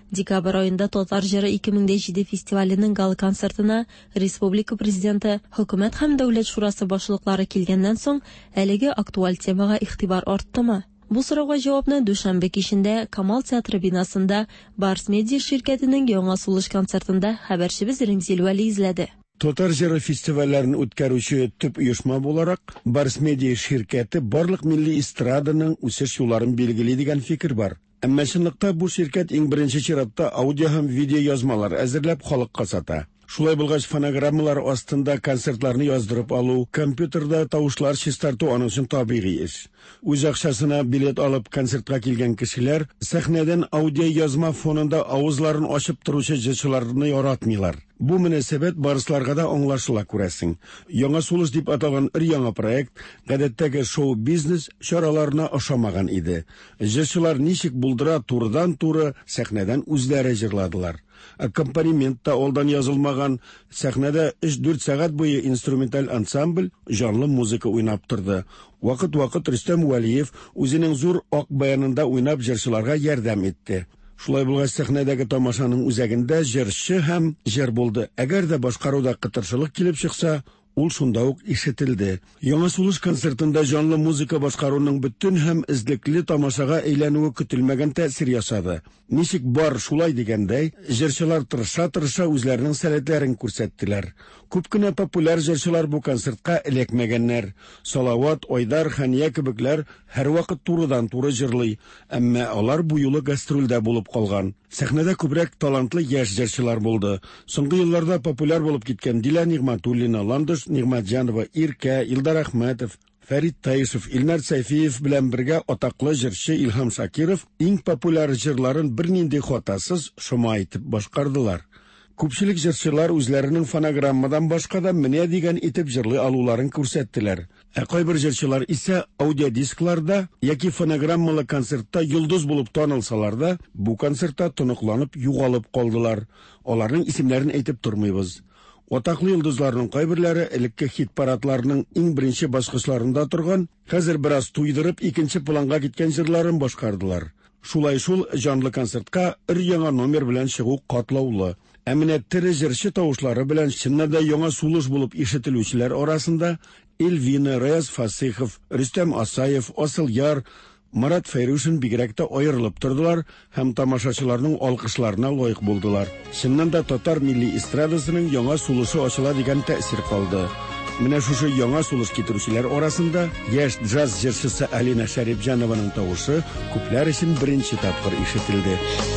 S11: Декабрь айында Татар җыры ике мең җиде фестиваленең гала концертына республика президенты, хөкүмәт һәм дәүләт шурасы башлыклары килгәннән соң, әлеге актуаль темага игътибар арттымы? Бу сорауга җавапны дүшәмбе кичендә Камал театры бинасында Барс Медиа ширкәтенең яңа сулыш концертында хәбәрчебез Ремзил Вәли изләде.
S1: Татар җыры фестивальләрен үткәрүче төп оешма буларак Барс Медиа ширкәте барлык милли эстраданың үсеш юлларын билгели дигән фикер бар. Әмма чынлыкта бу ширкәт иң беренче чиратта аудио һәм видео язмалар әзерләп халыкка сата. Шулай булгач, фонограммалар астында концертларны яздырып алу, компьютерда тавышлар чистарту аның өчен табигый эш. Үз акчасына билет алып концертка килгән кешеләр сәхнәдән аудио язма фонында авызларын ачып торучы җырчыларны яратмыйлар. Бу мөнәсәбәт барысларга да аңлашыла күрәсең. Яңа сулыш дип аталган ир яңа проект гадәттәге шоу-бизнес чараларына ошамаган иде. Җырчылар ничек булдыра турыдан-туры сәхнәдән үзләре җырладылар. Аккомпанементта алдан язылмаган, сәхнәдә өч-дүрт сәгать буе инструменталь ансамбль жанлы музыка уйнап торды. Вакыт-вакыт Рөстәм Вәлиев үзенең зур ак баянында уйнап җырчыларга ярдәм итте. Шулай булгач, сәхнәдәге тамашаның үзәгендә җырчы һәм җыр булды. Әгәр дә башкаруда кытыршылык килеп чыкса, ул шунда ук ишетелде. Яңа сулыш концертында жанлы музыка башкаруның бөтен һәм излекле тамашага әйләнүе көтелмәгән тәэсир ясады. Ничек бар шулай дигәндәй, җырчылар тырыша-тырыша үзләренең сәләтләрен күрсәттеләр. Күп кенә популяр җырчылар бу концертка эләкмәгәннәр. Салават, Айдар, Хания кебекләр һәрвакыт турыдан-туры җырлый, әмма алар бу юлы гастрольдә булып калган. Сәхнәдә күбрәк талантлы яшь җырчылар булды. Соңгы елларда популяр булып киткән Дилә Нигъмәтуллина, Ландыш Нигъмәтҗанова, Иркә, Илдар Әхмәтов, Фәрит Таишев, Илнар Сәйфиев белән бергә атаклы җырчы Илһам Шакиров иң популяр җырларын бернинди хатасыз шома итеп башкардылар. Күпчелек җырчылар үзләренең фонограммадан башка да менә дигән итеп җырлый алуларын күрсәттеләр. Ә кайбер җырчылар исә аудиодискларда яки фонограммалы концертта йолдыз булып танылсалар да, бу концертта тоныкланып югалып калдылар. Аларның исемнәрен әйтеп тормыйбыз. Атаклы йолдызларның кайберләре элекке хит-парадларның иң беренче баскычларында торган, хәзер бераз туйдырып икенче планга киткән җырларын башкардылар. Шулай шул жанлы концертка ир яңа номер белән чыгу катлаулы. Ә менә тере җырчы тавышлары белән чыннан да яңа сулыш булып ишетелүчеләр арасында Эльвина, Раяз Фасыйхов, Рөстәм Асаев, Асыл Яр, Марат Фәйрүшин бигрәк тә аерылып тордылар һәм тамашачыларның алкышларына лаек булдылар. Чыннан да татар милли эстрадасының яңа сулышы ачыла дигән тәэсир калды. Менә шушы яңа сулыш китерүчеләр арасында яшь джаз җырчысы Алина Шәрипҗанованың тавышы күпләр өчен беренче тапкыр ишетелде.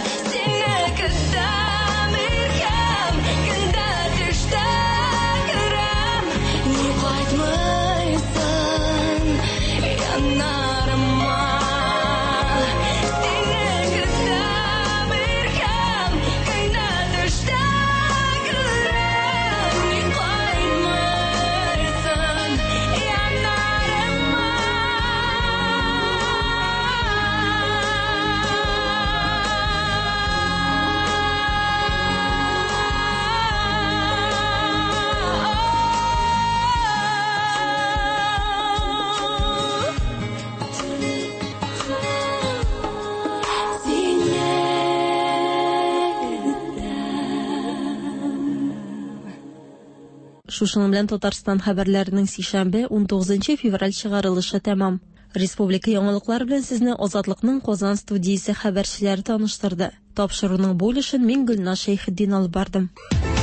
S11: Шушының белән Татарстан хәбәрләренең сишәмбе он тугызынчы февраль чыгарылышы тәмам. Республика яңалыклары белән сезне Азатлыкның Казан студиясе хәбәрчеләре таныштырды. Тапшыруның бу өлешен мин Гөлназ Шәйхетдин алып бардым.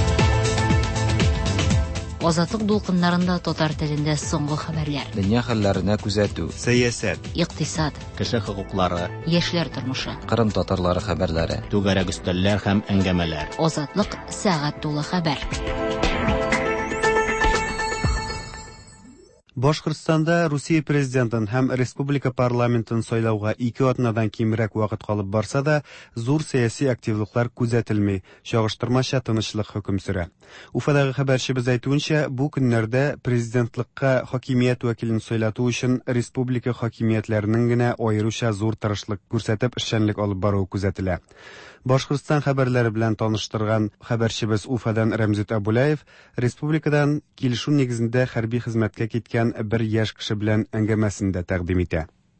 S6: Азатлык дулкыннарында татар телендә соңгы хәбәрләр.
S7: Дөнья хәлләренә күзәтү,
S2: сәясәт,
S6: икътисад,
S7: кеше хокуклары,
S6: яшьләр тормышы,
S7: Кырым татарлары хәбәрләре,
S13: түгәрәк өстәлләр һәм әңгәмәләр.
S6: Азатлык сәгать тулы хәбәр.
S2: Башкортстанда Русия президентын һәм республика парламентын сайлауга ике атнадан кимрәк вакыт калып барса да, зур сәяси активлыклар күзәтелми, чагыштырмача тынычлык хөкем сөрә. Уфадагы хәбәрчебез әйтүенчә, бу көннәрдә президентлыкка хакимият вәкилен сайлату өчен республика хакимиятләренең генә аеруча зур тырышлык күрсәтеп эшчәнлек алып баруы күзәтелә. Башкортстан хәбәрләре белән таныштырган хәбәрчебез Уфадан Рәмзит Абулаев республикадан килешү нигезендә хәрби хезмәткә киткән бер яшь кеше белән әңгәмәсендә тәкъдим итә.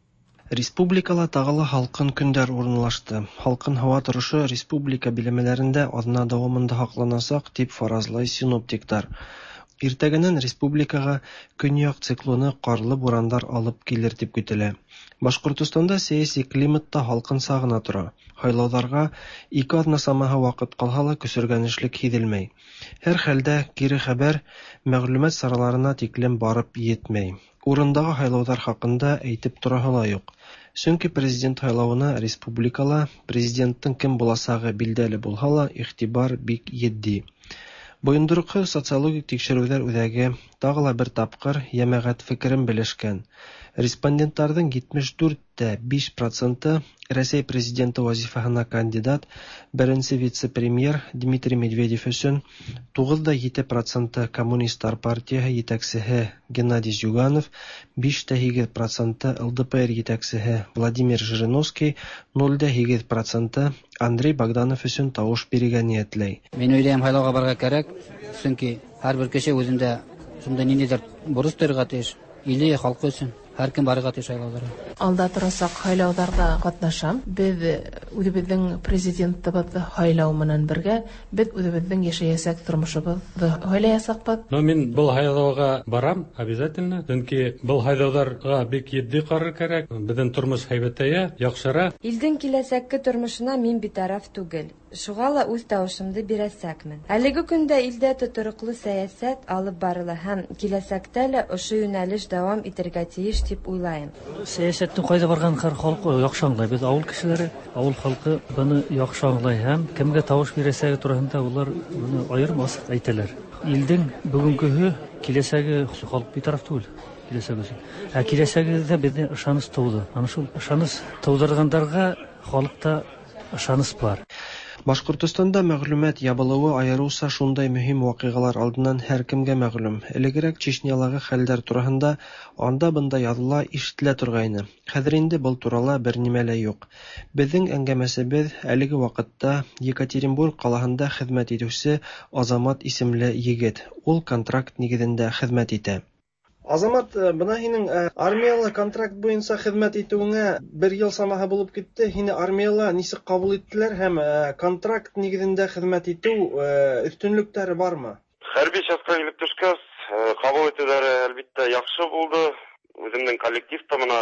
S8: Республикала тагыла халкын көндәр урынлашты. Халкын һава торышы республика биләмәләрендә атна дәвамында һакланасак, дип фаразлай синоптиктар. Иртәгәннән республикага көньяк циклоны карлы бурандар алып килер дип көтелә. Башкортстанда сәяси климатта халкын сагына тора. Хайлаударга ике атна самаһы вакыт калса ла көсөргәнешлек һизелмәй. Һәр хәлдә кире хәбәр мәгълүмат сараларына тиклем барып йетмәй. Урындагы хайлаудар хакында әйтеп торасы ла юк. Чөнки президент хайлавына республикала президенттың кем буласагы билдәле булса ла, игътибар бик етди. Буендыркы социологик тикшерүләр үҙәге тагыла бер тапкыр йәмәгать фикерен белешкән. Респондентларның җитмеш дүрт дә биш проценты Рәсәй президенты вазифаһына кандидат беренче вице-премьер Дмитрий Медведев өчен, тугыз дә җиде проценты Коммунистлар партияһы җитәкчесе Геннадий Зюганов, биш дә һигез проценты ЛДПР җитәкчесе Владимир Жириновский, ноль дә һигез проценты Андрей Богданов өчен тавыш бирергә ниятләй.
S9: Мин уйлыйм, хайлауга барырга кирәк, чөнки һәрбер кеше үзендә шунда ниндидер бурыч торырга тиеш, иле халкы өчен. Һәркем барырга тиеш хайлаударга.
S10: Алда торасак хайлаударга катнашам. Без үзебезнең президентыбызны хайлау менән бергә без үзебезнең яшәясәк тормышыбызны хайлаясакбыз.
S12: Но мин был хайлауга барам обязательно. Чөнки был хайлаударга бик етди карар кирәк. Безнең тормыш һәйбәтәя, яхшыра.
S14: Илдән киләсәккә тормышына мин битараф түгел. Шуга ла үз тавышымды бирәсәкмен. Әлеге көндә илдә тотрыклы сәясәт алып барыла һәм киләсәктә лә ошо юнәлеш дәвам итәргә тиеш дип уйлайм.
S26: Сәясәттә кайда барган һәр халкы яхшы аңлый. Без авыл кешеләре, авыл халкы буны яхшы аңлый һәм кемгә тавыш бирәсәге турында улар буны аермас әйтәләр. Илдән бүгенге киләсәге халык битараф түгел. Киләсәге. Ә киләсәгедә безне ышаныс тууды. Аны шул ышаныс тудыргандарга халыкта ышаныс бар.
S8: Башкортстанда мәгълүмат ябылуы аеруча шундай мөһим вакыйгалар алдыннан һәркемгә мәгълүм. Элегрәк Чечнялагы хәлләр турында анда-бында языла, ишетелә торгайны. Хәзер инде был турала бернимә лә юк. Безнең әңгәмәсебез әлеге вакытта Екатеринбург калаһында хезмәт итүче Азамат исемле егет. Ул контракт нигезендә хезмәт итә. Азамат, бына һинең армиялы контракт буенча хезмәт итүеңә бер ел самаһы булып китте. Һине армияла ничек кабул иттеләр һәм контракт нигезендә хезмәт итү өстенлектәре бармы?
S27: Хәрби частка килеп төшкәс, кабул итүләре әлбәттә яхшы булды. Үземнең коллектив та моны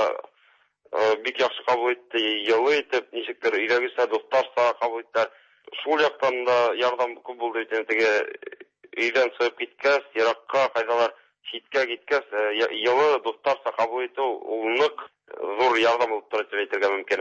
S27: бик яхшы кабул итте. Елы итеп, ничектер өйрәгесә дусларса кабул иттеләр. Шул яктан да ярдәм күп булды икән. Теге өйдән чыгып киткәс, еракка кайдалар Шиткә киткәс, елы дусларса кабул итү улнык зур ярдәм булып тора дип әйтергә мөмкин.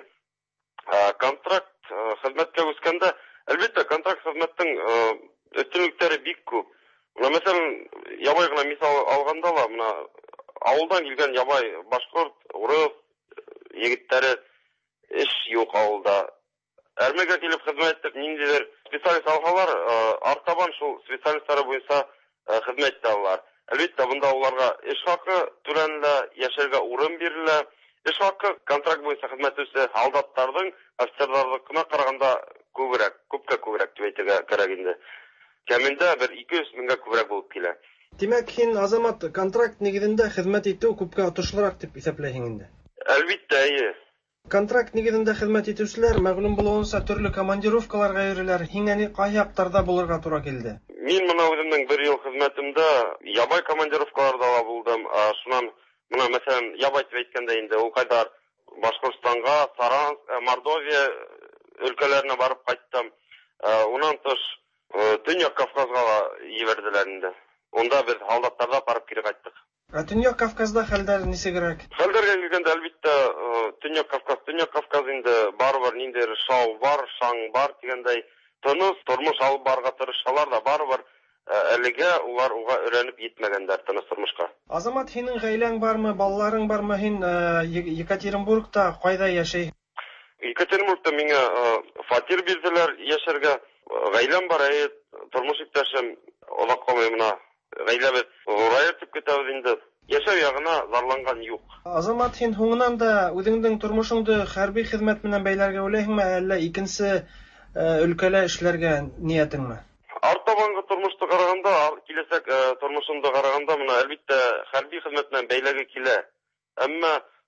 S27: Контракт хезмәткә үскәндә, әлбәттә, контракт хезмәттең өстенлектәре бик күп. Менә мәсәлән, ябай гына мисал алганда ла, менә авылдан килгән ябай башкорт, урыс егетләре эш юк авылда. Әрмәгә килеп хезмәт итеп, ниндидер специалист алгалар, артабан шул специалистлары буенча хезмәт итә алалар. Әлбәттә, бунда уларга эш хакы түләнелә, яшәргә урын бирелә. Эш хакы контракт буенча хезмәт итүче солдаттарның офицерларга караганда күбрәк, күпкә күбрәк дип әйтергә кирәк инде. Кәмендә бер ике йөз меңгә күбрәк булып килә.
S8: Димәк, һин Азамат контракт нигезендә хезмәт итү күпкә отышлырак дип исәпләйһең инде.
S27: Әлбәттә, әйе.
S8: Контракт нигезендә хезмәт итүчеләр мәгълүм булуынча төрле командировкаларга йөриләр. Һиңа ни кай яктарда булырга туры килде?
S27: Мин моны үземнең бер ел хезмәтемдә ябай командировкаларда ла булдым. Шуннан моны мәсәлән ябай дип әйткәндә инде ул кайдар Башкортстанга, Саранск, Мордовия өлкәләренә барып кайттым. Уннан тыш Төньяк Кавказга җибәрделәр инде. Онда без солдаттарда барып кире кайттык.
S8: Төньяк Кавказда хәлләр нисегрәк?
S27: Хәлләргә килгәндә әлбәттә Төньяк Кавказ, Төньяк Кавказ инде барыбер ниндидер шау бар, шаң бар дигәндәй тыныс тормыш алып барырга тырышалар да барыбер әлегә улар уга өйрәнеп җитмәгәннәр тыныс тормышка.
S8: Азамат, һинең гаиләң бармы, балаларың бармы? Һин Екатеринбургта кайда яшәй?
S27: Екатеринбургта миңа фатир бирделәр яшәргә. Гаиләм бар, әйе, тормыш иптәшем озак калмый менә. Гаиләбез зурайып дип көтәбез инде. Яшәү ягына зарланган юк.
S8: Азамат, һин һуңнан да үзеңнең тормышыңды хәрби хезмәт менән бәйләргә уйлыйһыңмы, әллә икенче өлкәлә эшләргә ниятеңме?
S27: Артабанғы тормышты караганда, киләсәк тормышымды караганда, менә әлбәттә хәрби хезмәт белән бәйләге килә. Әмма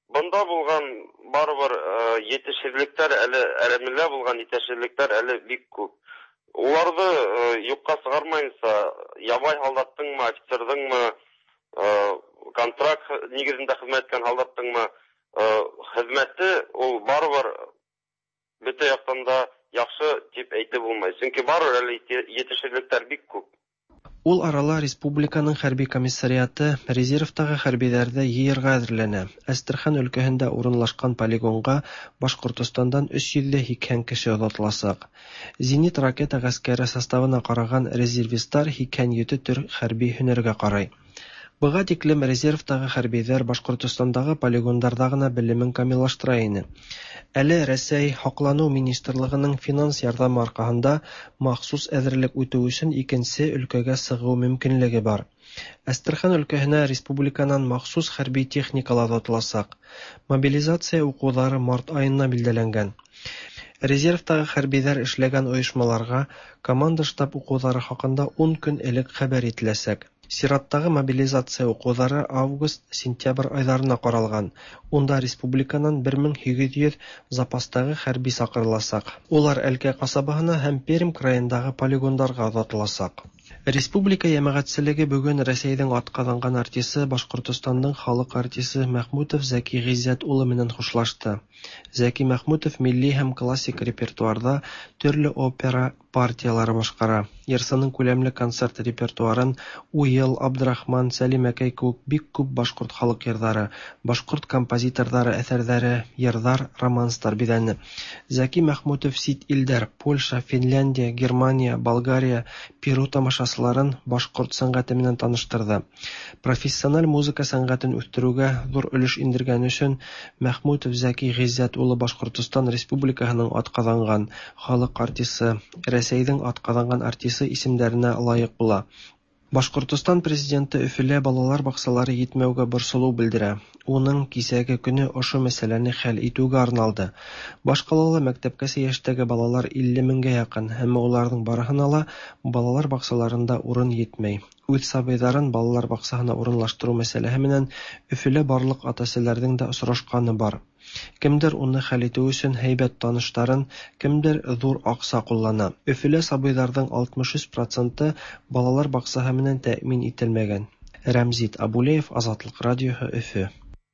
S27: Бында булган барыбер yetişirliktер, әле әрәмелә булган yetişirliктер әле бик күп. Уларды юкка сыгармайынса, ябай халдаттыңмы, офицердыңмы, контракт нигезендә хезмәт иткән халдаттыңмы, хезмәте ул барыбер бөтә яктан да яхшы дип әйтеп булмый. Чөнки барыбер әле yetişirliктер бик күп.
S8: Ул арала республиканың хәрби комиссариаты резервтагы хәрбиләрдә йыерга әзерләнә. Әстерхан өлкәһендә урынлашкан полигонга Башкортостандан өч йөз сиксән кеше озатылачак. Зенит ракета гаскәре составына караган резервистлар сиксән җиде төр хәрби һөнәргә карый. Быга тиклем резервтагы хәрбиләр Башкортостандагы полигоннарда гына белемен камиллаштыра иде. Әле Рәсәй Хаклану министрлыгының финанс ярдәме аркасында махсус әзерлек үтү өчен икенче өлкәгә сыгу мөмкинлеге бар. Әстерхан өлкәһенә республиканан махсус хәрби техникалар озатылачак. Мобилизация укулары март аена билдәләнгән. Резервтагы хәрбиләр эшләгән оешмаларга команда штаб укулары хакында ун көн элек хәбәр ителәчәк. Сираттагы мобилизация укулары август-сентябрь айларына каралган. Унда республиканан бер мең сигез йөз запастагы хәрби сакырылачак. Улар Әлкә касабаһына һәм Пермь краендагы полигоннарга озатылачак. Республика җәмәгатьчелеге бүген Рәсәйнең атказанган артисты Башкортостанның халык артисты Мәхмүтов Зәки Гыйззәт улы менән хушлашты. Зәки Мәхмүтов милли һәм классик репертуарда төрле опера партиялары башкара. Ярсының күләмле концерт репертуарын Уел, Абдрахман, Сәлимәкәй күп бик күп башкорт халык йырдары, башкорт композиторлары әсәрләре, йырдар, романстар бирәне. Зәки Мәхмүтов сит илдәр, Польша, Финляндия, Германия, Болгария, Перу тамашасыларын башкорт сәнгате менән таныштырды. Профессиональ музыка сәнгатен үстерүгә зур өлеш индергән өчен Мәхмүтов Зәки Гыйззәт улы Башкортстан Республикаһының атказанган халык артисты, Рәсәйнең атказанган артисты исемнәренә лаек була. Башкортстан президенты Өфелә балалар баксалары җитмәүгә борчылу белдерә. Уның кисәге көне ошо мәсьәләне хәл итүгә арналды. Башкалалы мәктәпкәчә яшьтәге балалар илле меңгә якын, һәм уларның барыһына ла балалар баксаларында урын җитмәй. Үз сабыйларын балалар баксаһына урынлаштыру мәсьәләсе менән Өфелә барлык ата-әсәләрнең дә очрашканы бар. Кемдер уны хәл итү өчен һәйбәт таныштарын, кемдер зур акча куллана. Өфелә сабыйларның алтмыш өч проценты балалар баксаһы менән тәэмин ителмәгән. Рәмзит Абулеев, Азатлык радиоһы, Өфе.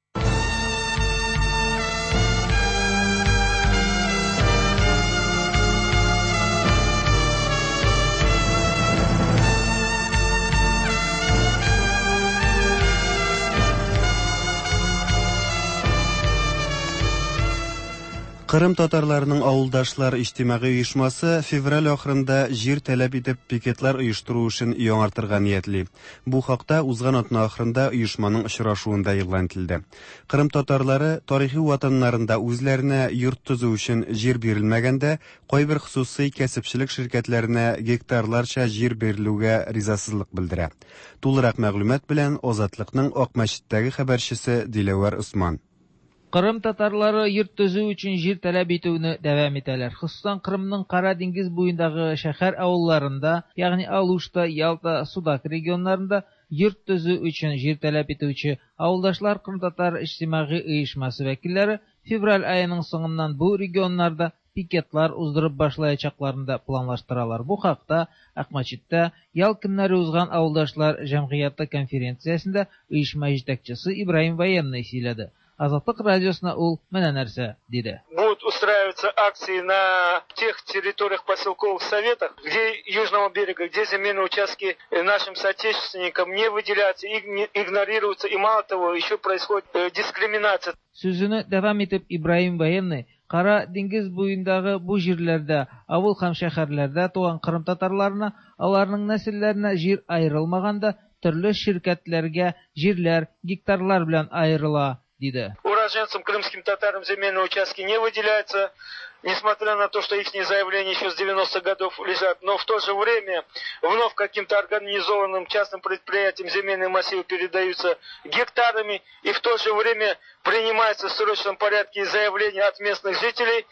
S2: Кырым татарларының авылдашлар иҗтимагый оешмасы февраль ахырында җир таләп итеп пикетлар оештыру өчен яңартырга ниятли. Бу хакта узган атна ахырында оешманың очрашуында игълан ителде. Кырым татарлары тарихи ватаннарында үзләренә йорт төзү өчен җир бирелмәгәндә, кайбер хусусый кәсепчелек ширкәтләренә гектарларча җир бирелүгә ризасызлык белдерә. Тулырак мәгълүмат белән Азатлыкның Акмәчеттәге хәбәрчесе Диләвар Усман.
S15: Кырым татарлары йорт төзү өчен җир таләп итүне дәвам итәләр. Хусусан Кырымның Кара диңгез буендагы шәһәр авылларында, ягъни Алушта, Ялта, Судак регионнарында йорт төзү өчен җир таләп итүче авылдашлар Кырым татар иҗтимагый оешмасы вәкилләре февраль аеның соңыннан бу регионнарда пикетлар уздырып башлаячакларында планлаштыралар. Бу хакта Акмәчеттә ял көннәре узган авылдашлар җәмгыяте конференциясендә оешма җитәкчесе Ибраһим Военный сөйләде. Азатлык радиосына ул менә нәрсә диде.
S16: Будут устраиваться акции на тех территориях поселковых советах, где южного берега, где земельные участки нашим соотечественникам не выделяются, игнорируются, и мало того, еще происходит дискриминация.
S15: Сүзенә дәвам итеп Ибраһим Военный Кара диңгез буендагы бу җирләрдә, авыл һәм шәһәрләрдә туган кырым татарларына, аларның нәселләренә җир аерылмаганда, төрле ширкәтләргә җирләр гектарлар белән аерыла.
S16: Уроженцам крымским татарам земельные участки не выделяются, несмотря на то, что их заявления еще с девяностых годов лежат, но в то же время вновь каким-то организованным частным предприятиям земельные массивы передаются гектарами, и в то же время принимаются в срочном порядке заявления от местных жителей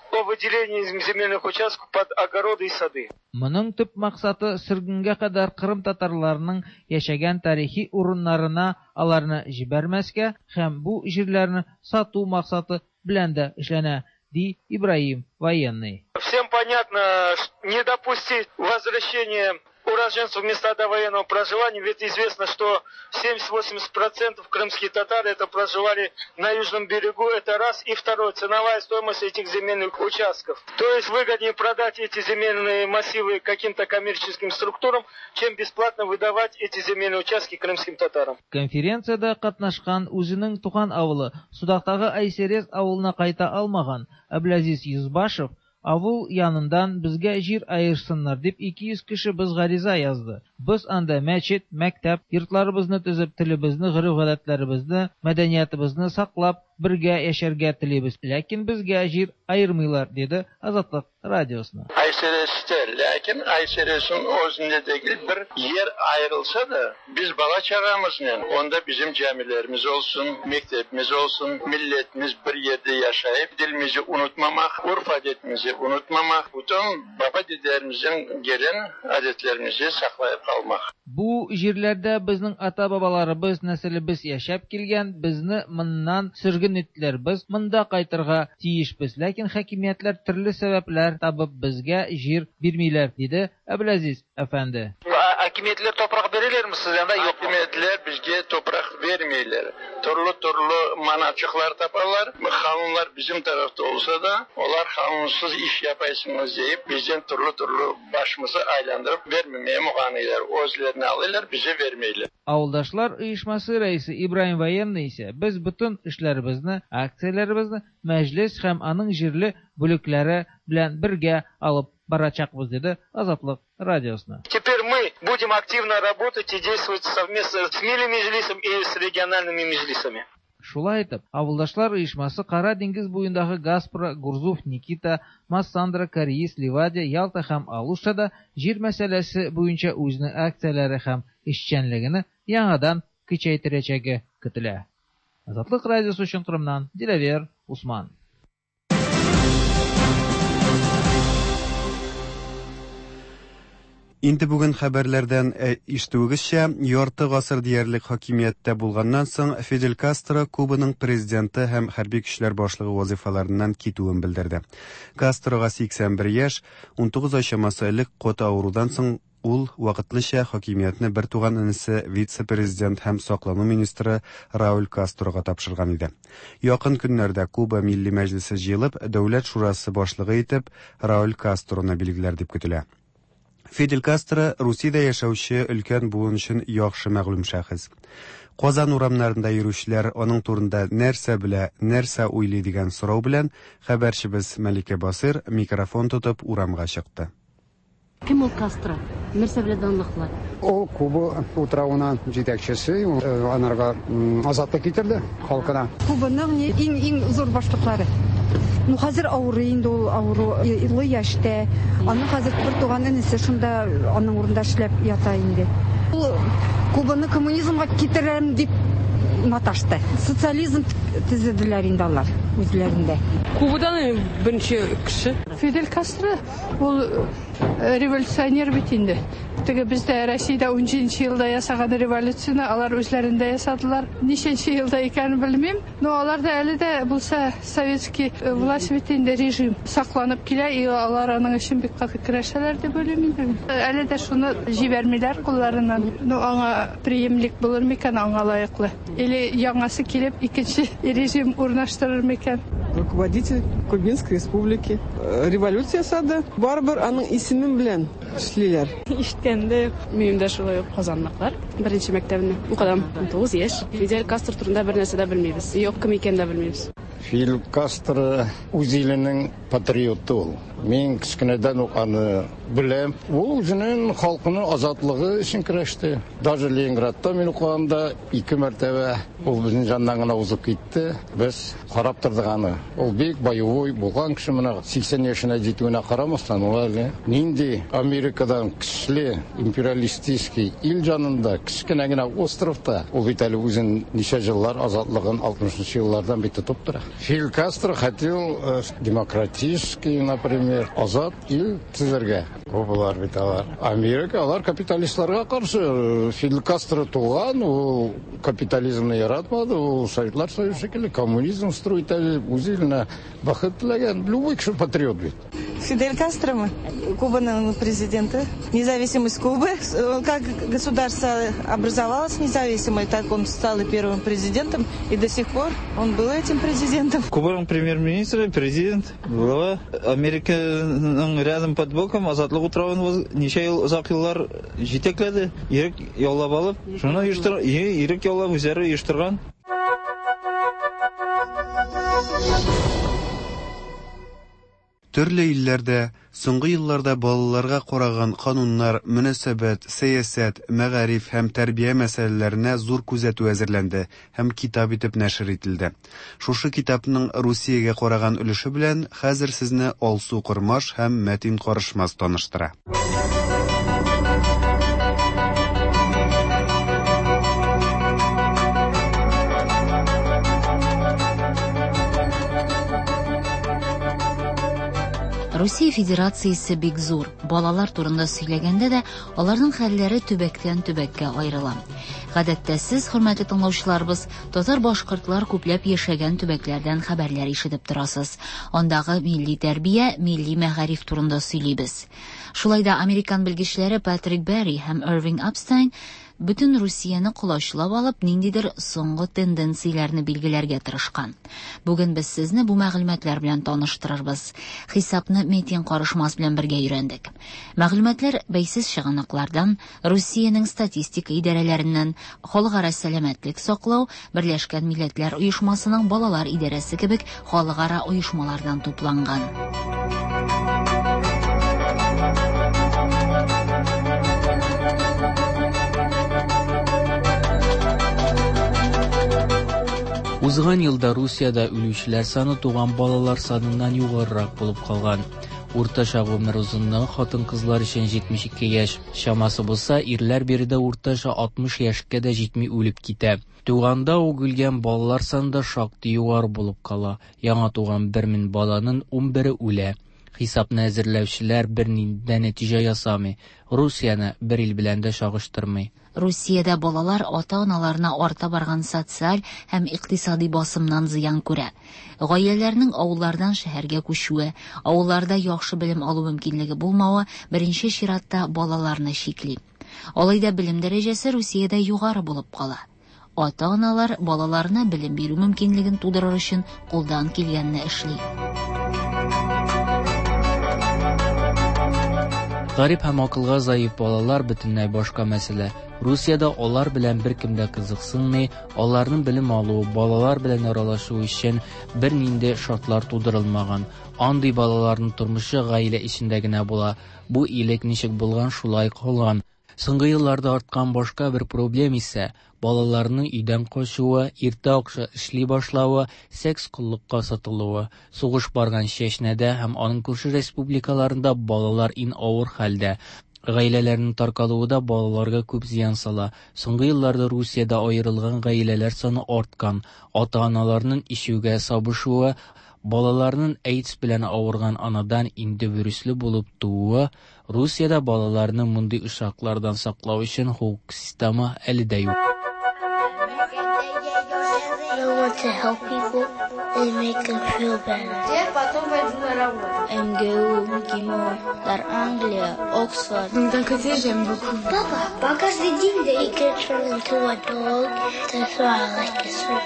S16: о выделении земельных участков под огороды и сады.
S15: Моның төп максаты сөргенгә кадәр Кырым татарларының яшәгән тарихи урыннарына аларны җибәрмәскә һәм бу җирләрне сату максаты белән дә эшләнә, ди Ибраим Военный.
S16: Всем понятно, не допустить возвращения уроженцев в места довоенного проживания, ведь известно, что семьдесят-восемьдесят процентов крымские татары это проживали на южном берегу, это раз, и второе, ценовая стоимость этих земельных участков. То есть выгоднее продать эти земельные массивы каким-то коммерческим структурам, чем бесплатно выдавать эти земельные участки крымским татарам.
S15: Конференцияда катнашкан үзенең туган авылы Судактагы Айсерез авылына кайта алмаган Абдулазиз Юзбашев авыл янындан безгә җир аерсыннар дип ике йөз кеше без гариза язды. Без анда мәчет, мәктәп, йортларыбызны төзеп, телебезне, гырыф-гадәтләребезне, мәдәниятебезне саклап, бергә яшәргә телибез. Ләкин безгә җир аермыйлар, диде Азатлык радиосына.
S3: Айсерезде, ләкин Айсерезның өзендә дәгел бер yer ayrılsa da biz bala çağımızla onda bizim camilerimiz olsun, mektebimiz olsun, milletimiz bir yerde yaşayıp dilimizi unutmamak, urf adetimizi unutmamak, bütün baba dedelerimizin gelen adetlerimizi saklayıp kalmak.
S15: Bu җирләрдә безнең ата-бабаларыбыз, нәселебез яшәп килгән, безне моннан сөрген иттеләр. Без монда кайтырга тиешбез, ләкин хакимиятләр төрле сәбәпләр табып безгә җир бирмиләр, диде Абдулазиз әфәнде.
S16: Hakimiyetler toprak verirler mi size?
S3: Hakimiyetler bizge toprak vermeyler. Türlü türlü manatçıklar taparlar. Kanunlar bizim tarafta olsa da onlar kanunsuz iş yapaysınız deyip bizden türlü türlü başımızı aylandırıp vermemeye muğanıylar. Özlerini alırlar, bize vermeyler.
S15: Avuldaşlar uyuşması rəisi İbrahim Военный ise biz bütün işlərimizni, aksiyalarimizni məclis həm anın jirli бүлекләре белән бергә алып барачакбыз, диде Азатлык радиосына.
S16: Теперь мы будем активно работать и действовать совместно с Милли Межлисом и с региональными межлисами.
S15: Шулай итеп, авылдашлар оешмасы Кара диңгез буендагы Гаспро, Гурзуф, Никита, Массандра, Кариис, Ливадия, Ялта һәм Алушада җир мәсьәләсе буенча үзенең акцияләре һәм эшчәнлегене яңадан көчәйтәрәчәге көтелә. Азатлык радиосы өчен Кырымнан Диләвер Усман.
S2: Инде бүген хәбәрләрдән ишетүегезчә, ярты гасыр диярлек хакимияттә булганнан соң Фидель Кастро Кубаның президенты һәм хәрби көчләр башлыгы вазифаларыннан китүен белдерде. Кастрога сиксән бер яшь, ун тугыз ай чамасы элек каты авырудан соң ул вакытлыча хакимиятне бер туган инесе вице-президент һәм саклану министры Рауль Кастрога тапшырган иде. Якын көннәрдә Куба Милли Мәҗлесе җыелып, дәүләт шурасы башлыгы итеп Рауль Кастроны билгеләр дип көтелә. Фидель Кастро Русиядә яшәүче өлкән буын өчен яхшы мәгълүм шәхес. Казан урамнарында йөрүчеләр аның турында нәрсә белә, нәрсә уйлый дигән сорау белән хәбәрчебез Мәликә Басыр микрофон тотып урамга чыкты.
S17: Кем ул Кастро? Нәрсә белән данлыклы?
S18: Ул Куба утравының җитәкчесе, анарга азатлык китерде халкына.
S19: Кубаның иң иң зур башлыклары. Ну хәзер авыру инде ул авыру илы яшьтә. Аның хәзер бер туган инесе шунда аның урында эшләп ята инде. Ул Кубаны коммунизмга китерәм дип маташты. Социализм төзеделәр инде алар үзләрендә.
S21: Кубадан беренче кеше Фидель Кастро ул революционер бит инде. Теге бездә Россиядә ун җиденче елда ясаган революцияне алар үзләрендә ясадылар. Ничәнче елда икәнен белмим, но алар да әле дә булса советский власть бит инде режим сакланып килә, и алар аның өчен бик каты көрәшәләр дип уйлыйм инде. Әле дә шуны җибәрмиләр кулларыннан. Ну аңа приемлек булыр микән, аңа лаеклы. Или яңасы килеп икенче режим урнаштырыр микән?
S4: Руководитель Кубинской республики. Революция сады. Барбар аның исемен белән эшлиләр.
S22: Ишеткәндә, минем дә шулай казанлыклар. Беренче мәктәбне укыдым. ун тугыз яшь. Фидель Кастро турында бер нәрсә дә белмибез. Юк, кем икәнен дә белмибез.
S20: Фидель Кастро үзенең патриоты ул. Мин кичкенәдән үк аны беләм. Ул үзенең халкының азатлыгы өчен көрәште. Даже Ленинградта мин укыганда ике мәртәбә ул безнең җаннан гына узып китте. Без карап тордык аны. Ул бик боевой булган кеше, менә сиксән яшенә җитүенә карамастан, ул нинди Америкадан көчле империалистический ил җанында, кичкенә генә островта ул бит әле үзен ничә еллар азатлыгын алтмышынчы еллардан бит тотып тора. Фидель Кастро хотел демократический, например, азат ил төзергә. Булар бит алар. Америка, алар капиталистларга каршы. Фидель Кастро туган, ул капитализмны яратмады, ул Советлар Союзы шикелле коммунизм строить үзенә бәхет теләгән. Любой кеше патриот бит.
S1: Фидель Кастро, мы, Кубаның президенты. Независимость Кубы. Как государство образовалось независимое, так он стал и первым президентом, и до сих пор он был этим президентом.
S5: Кубаның премьер-министры, президент, глава Американың рядом под боком, азатлык утравын ничә ел озак еллар җитәкләде, ирек яулап алып, шуны оештыр, ирек яулап үзләре оештырган.
S2: Төрле илләрдә соңгы елларда балаларга караган кануннар, мөнәсәбәт, сәясәт, мәгариф һәм тәрбия мәсьәләләренә зур күзәтү әзерләнде һәм китап итеп нәшер ителде. Шушы китапның Русиягә караган өлеше белән хәзер сезне Алсу Кормаш һәм Мәтин Карышмас таныштыра.
S6: Россия Федерациясе бик зур. Балалар турында сөйләгәндә дә, аларның хәлләре төбәктән төбәккә аерыла. Гадәттә сез, хөрмәтле тыңлаучыларыбыз, татар-башкортлар күпләп яшәгән төбәкләрдән хәбәрләр ишетеп торасыз. Андагы милли тәрбия, милли мәгариф турында сөйлибез. Шулай да американ белгечләре Патрик Берри һәм Ирвинг Апстайн бөтен Русияны кулачлап алып, ниндидер соңгы тенденцияләрне билгеләргә тырышкан. Бүген без сезне бу мәгълүматлар белән таныштырырбыз. Хисапны Мәтин Карышмас белән бергә өйрәндек. Мәгълүматлар бәйсез чыганаклардан, Русиянең статистика идарәләреннән, халыкара сәламәтлек саклау, Берләшкән Милләтләр оешмасының балалар идарәсе кебек халыкара оешмалардан тупланган.
S7: Узган елда Русиядә үлүчеләр саны туган балалар саныннан югарырак булып калган. Уртача гомер узынлыгы хатын-кызлар өчен җитмеш ике яшь чамасы булса, ирләр биредә уртача алтмыш яшькә дә җитми үлеп китә. Туганда үгелгән балалар саны да шактый югары булып кала. Яңа туган бер мең баланың ун бире үлә. Хисапны әзерләүчеләр бернинди дә нәтиҗә ясамый. Русияны бер ил белән дә чагыштырмый.
S6: Русиядә балалар ата-аналарына арта барган социаль һәм икътисади басымнан зыян күрә. Гаиләләрнең авыллардан шәһәргә күчүе, авылларда яхшы белем алу мөмкинлеге булмавы беренче чиратта балаларны шикли. Алайда белем дәрәҗәсе Русиядә югары булып кала. Ата-аналар балаларына белем бирү мөмкинлеген тудырыр өчен кулдан килгәнне эшли.
S7: Гарип һәм акылга заиф балалар бөтенләй башка мәсьәлә. Русиядә алар белән беркем дә кызыксынмый, аларның белем алу, балалар белән аралашу өчен бернинди шартлар тудырылмаган. Андый балаларның тормышы гаилә ичендә генә була. Бу илек ничек булган шулай калган. Соңгы елларда арткан башка бер проблема исә балаларның өйдән качуы, иртә акча эшли башлавы, секс куллыкка сатылуы. Сугыш барган Чечняда һәм аның күрше республикаларында балалар ин авыр хәлдә. Гаиләләрнең таркалуы да балаларга күп зыян сала. Соңгы елларда Русиядә аерылган гаиләләр саны арткан. Ата-аналарның ишүгә сабышуы, балаларның AIDS белән авырган анадан инде вируслы булып тууы, Русиядә балаларны мондый ушаклардан саклау өчен хукук система әле дә юк.
S11: To help people and make them feel better. M G U, ГИМО, Дар Англия, Оксфорд. Papa, по каждый день they can turn into a dog. That's why I like this one.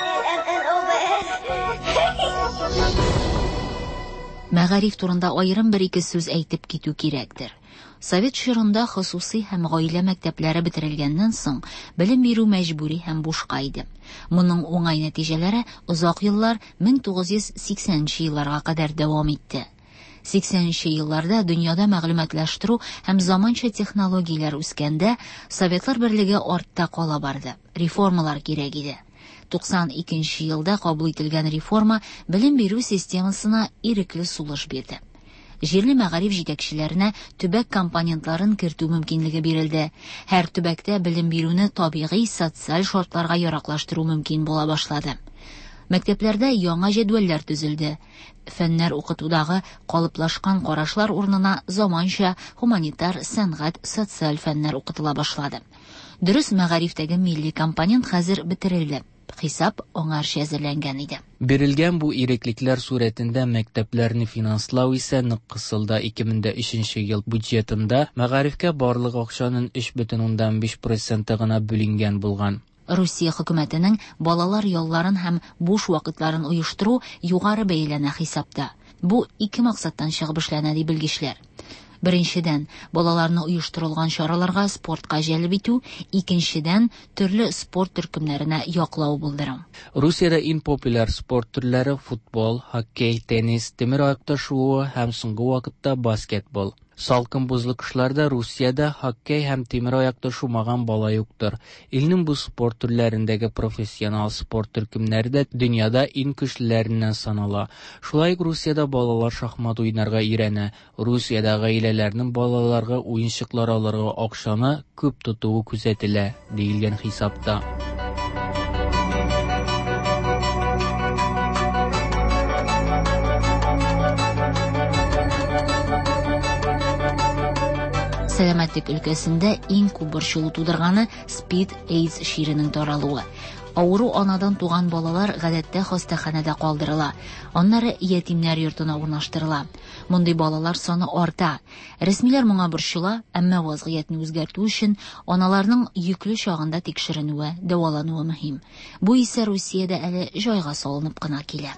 S6: Мәгариф турында аерым бер-ике сүз әйтеп китү кирәктер. Совет чорында хосусый һәм гаилә мәктәпләре бетерелгәннән соң белем бирү мәҗбүри һәм бушка иде. Моның уңай нәтиҗәләре озак еллар мең тугыз йөз сиксәненче елларга кадәр дәвам итте. сиксәненче елларда дөньяда мәгълүматлаштыру һәм заманча технологияләр үскәндә Советлар Берлеге артта кала барды. Реформалар кирәк иде. туксан икенче елда кабул ителгән реформа белем бирү системасына ирекле сулыш бирде. Җирле мәгариф җитәкчеләренә төбәк компонентларын кертү мөмкинлеге бирелде. Һәр төбәктә белем бирүне табигый социаль шартларга яраклаштыру мөмкин була башлады. Мәктәпләрдә яңа җәдвәлләр төзелде. Фәннәр укытудагы калыплашкан карашлар урынына заманча гуманитар, сәнгать, социаль фәннәр укытыла башлады. Дөрес, мәгарифтәге милли компонент хәзер бетерелде. Хисап оңарча әзерләнгән иде.
S7: Бирелгән бу иреклекләр сурәтендә мәктәпләрне финанслау исә нык кысылды. ике мең өченче ел бюджетында мәгарифкә барлык акчаның өч бөтен уннан биш проценты гына бүленгән булган.
S6: Русия хөкүмәтенең балалар ялларын һәм буш вакытларын оештыру югары бәяләнә хисапта. Бу ике максаттан чыгып эшләнә ди белгечләр. Беренчедән, балаларны оештырылган чараларга спортка җәлеп итү, икенчедән, төрле спорт төркемнәренә яклау булдыру.
S7: Русиядә иң популяр спорт төрләре футбол, хоккей, теннис, тимер аяк ташуы һәм соңгы вакытта баскетбол. Салкын бузлы кышларда Русиядә хоккей һәм тимер аякта шумаган бала юктыр. Илнең бу спорт төрләрендәге профессионал спорт төркемнәре дә дөньяда иң көчлеләреннән санала. Шулай ук Русиядә балалар шахмат уйнарга өйрәнә. Русиядә гаиләләрнең балаларга уенчыклар алырга акчаны күп тотуы күзәтелә, диелгән хисапта.
S6: Сәламәтлек өлкәсендә иң күп борчылу тудырганы спид AIDS ширенең таралуы. Авыру анадан туган балалар гадәттә хастаханәдә калдырыла, аннары ятимнәр йортына урнаштырыла. Мондый балалар саны арта. Рәсмиләр моңа борчыла, әмма вазгыятьне үзгәртү өчен аналарның йөкле чагында тикшеренүе, дәвалануы мөһим. Бу исә Русиядә әле җайга салынып кына килә.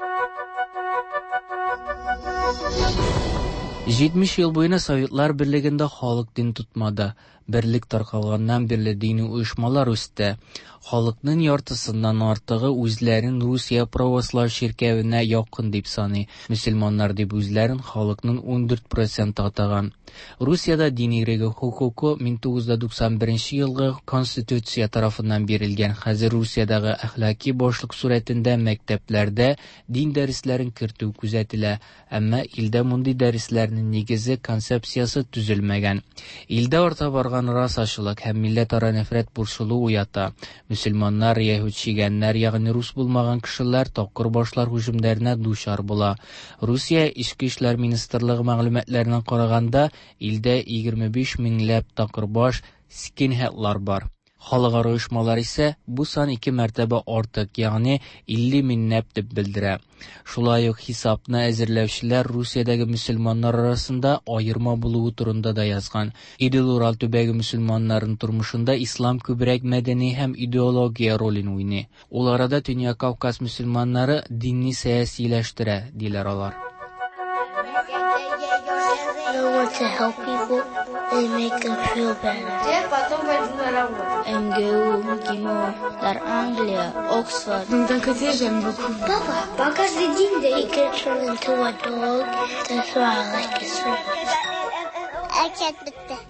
S7: җитмеш ел буена Советлар Берлегендә халык дин тотмады. Берлек таркалганнан бирле дини оешмалар үсте. Халыкның яртысыннан артыгы үзләрен Русия православ ширкәвенә якын дип саный. Мөселманнар дип үзләрен халыкның ундүрт проценты атаган. Русиядә динирәге хукукы мең тугыз йөз туксан беренче елгы Конституция тарафыннан бирелгән. Хәзер Русиядәге әхлаки башлык сурәтендә мәктәпләрдә дин дәресләрен кертү күзәтелә, әмма илдә мондый дәресләрнең нигезе концепциясы төзелмәгән. Илдә арта барган расачлык һәм милләтара нәфрәт бурчылу уята. Мөселманнар, яһүд чигәннәр, ягъни рус булмаган кешеләр такыр башлар һөҗүмнәренә дучар була. Русия Ички эшләр министрлыгы мәгълүматларына караганда, илдә егерме биш меңләп такырбаш скинхедлар бар. Халыкара оешмалар исә бу сан ике мәртәбә артык, ягъни илле меңләп дип белдерә. Шулай ук хисапны әзерләүчеләр Русиядәге мөселманнар арасында аерма булуы турында да язган. Идел Урал төбәге мөселманнарының тормышында ислам күбрәк мәдәни һәм идеология ролен уйный. Ул арада Төньяк Кавказ мөселманнары динни сәясиләштерә, диләр алар.
S11: I want to help people and make them feel better. M G U, ГИМО, Дар Англия, Оксфорд. Papa, по каждый день they can turn into a dog. That's why I like it so much. I can't do that.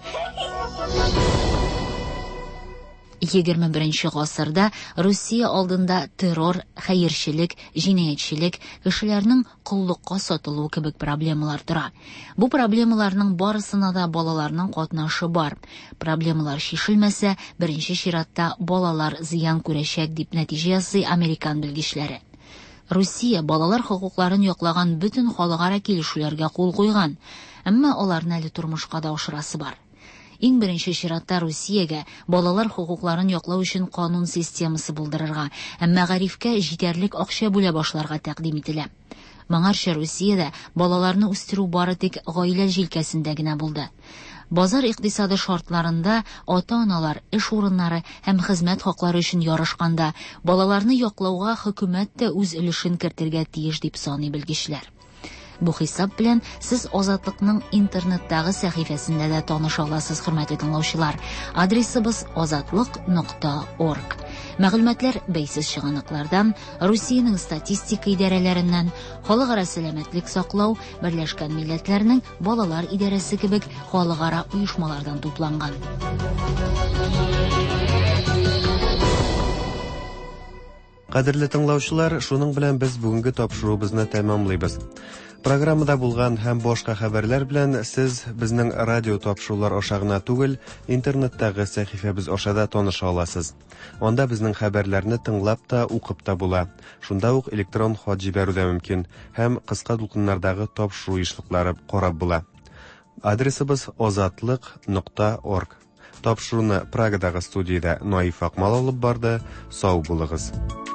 S6: егерме беренче гасырда Русия алдында террор, хәерчелек, җинаятьчелек, кешеләрнең куллыкка сатылуы кебек проблемалар тора. Бу проблемаларның барысына да балаларның катнашы бар. Проблемалар шишелмәсә, беренче чиратта балалар зыян күрәчәк дип нәтиҗә ясый американ белгечләре. Русия балалар хокукларын яклаган бөтен халыкара килешүләргә кул куйган, әмма аларны әле тормышка да ашырасы бар. Иң беренче чиратта Русиягә балалар хукукларын яклау өчен канун системасы булдырырга, һәм мәгарифкә җитәрлек акча бүлә башларга тәкъдим ителә. Моңарча Русиядә балаларны үстерү бары тик гаилә җилкәсендә генә булды. Базар икътисады шартларында ата-аналар эш урыннары һәм хезмәт хаклары өчен ярышканда балаларны яклауга хөкүмәт тә үз өлешен кертергә тиеш дип саный белгечләр. Бу хисап белән сез Азатлыкның интернеттагы сәхифәсендә дә таныша аласыз, хөрмәтле тыңлаучылар. Адресыбыз азатлык нокта орг. Мәгълүматлар бәйсез чыганаклардан, Русиянең статистика идарәләреннән, халыкара сәламәтлек саклау, Берләшкән Милләтләрнең балалар идарәсе кебек халыкара оешмалардан тупланган.
S2: Кадерле тыңлаучылар, шуның белән без бүгенге тапшыруыбызны тәмамлыйбыз. Программада булган һәм башка хәбәрләр белән сез безнең радио тапшырулар ашагына түгел, интернеттагы сәхифәбез ашада таныша аласыз. Анда безнең хәбәрләрне тыңлап та, укып та була. Шунда ук электрон хат җибәрү дә мөмкин һәм кыска дулкыннардагы тапшыру ишлыклары карап була. Адресыбыз озатлык нокта орг. Тапшыруны Прагадагы студиядә Наиф Акмал алып барды. Сау булыгыз.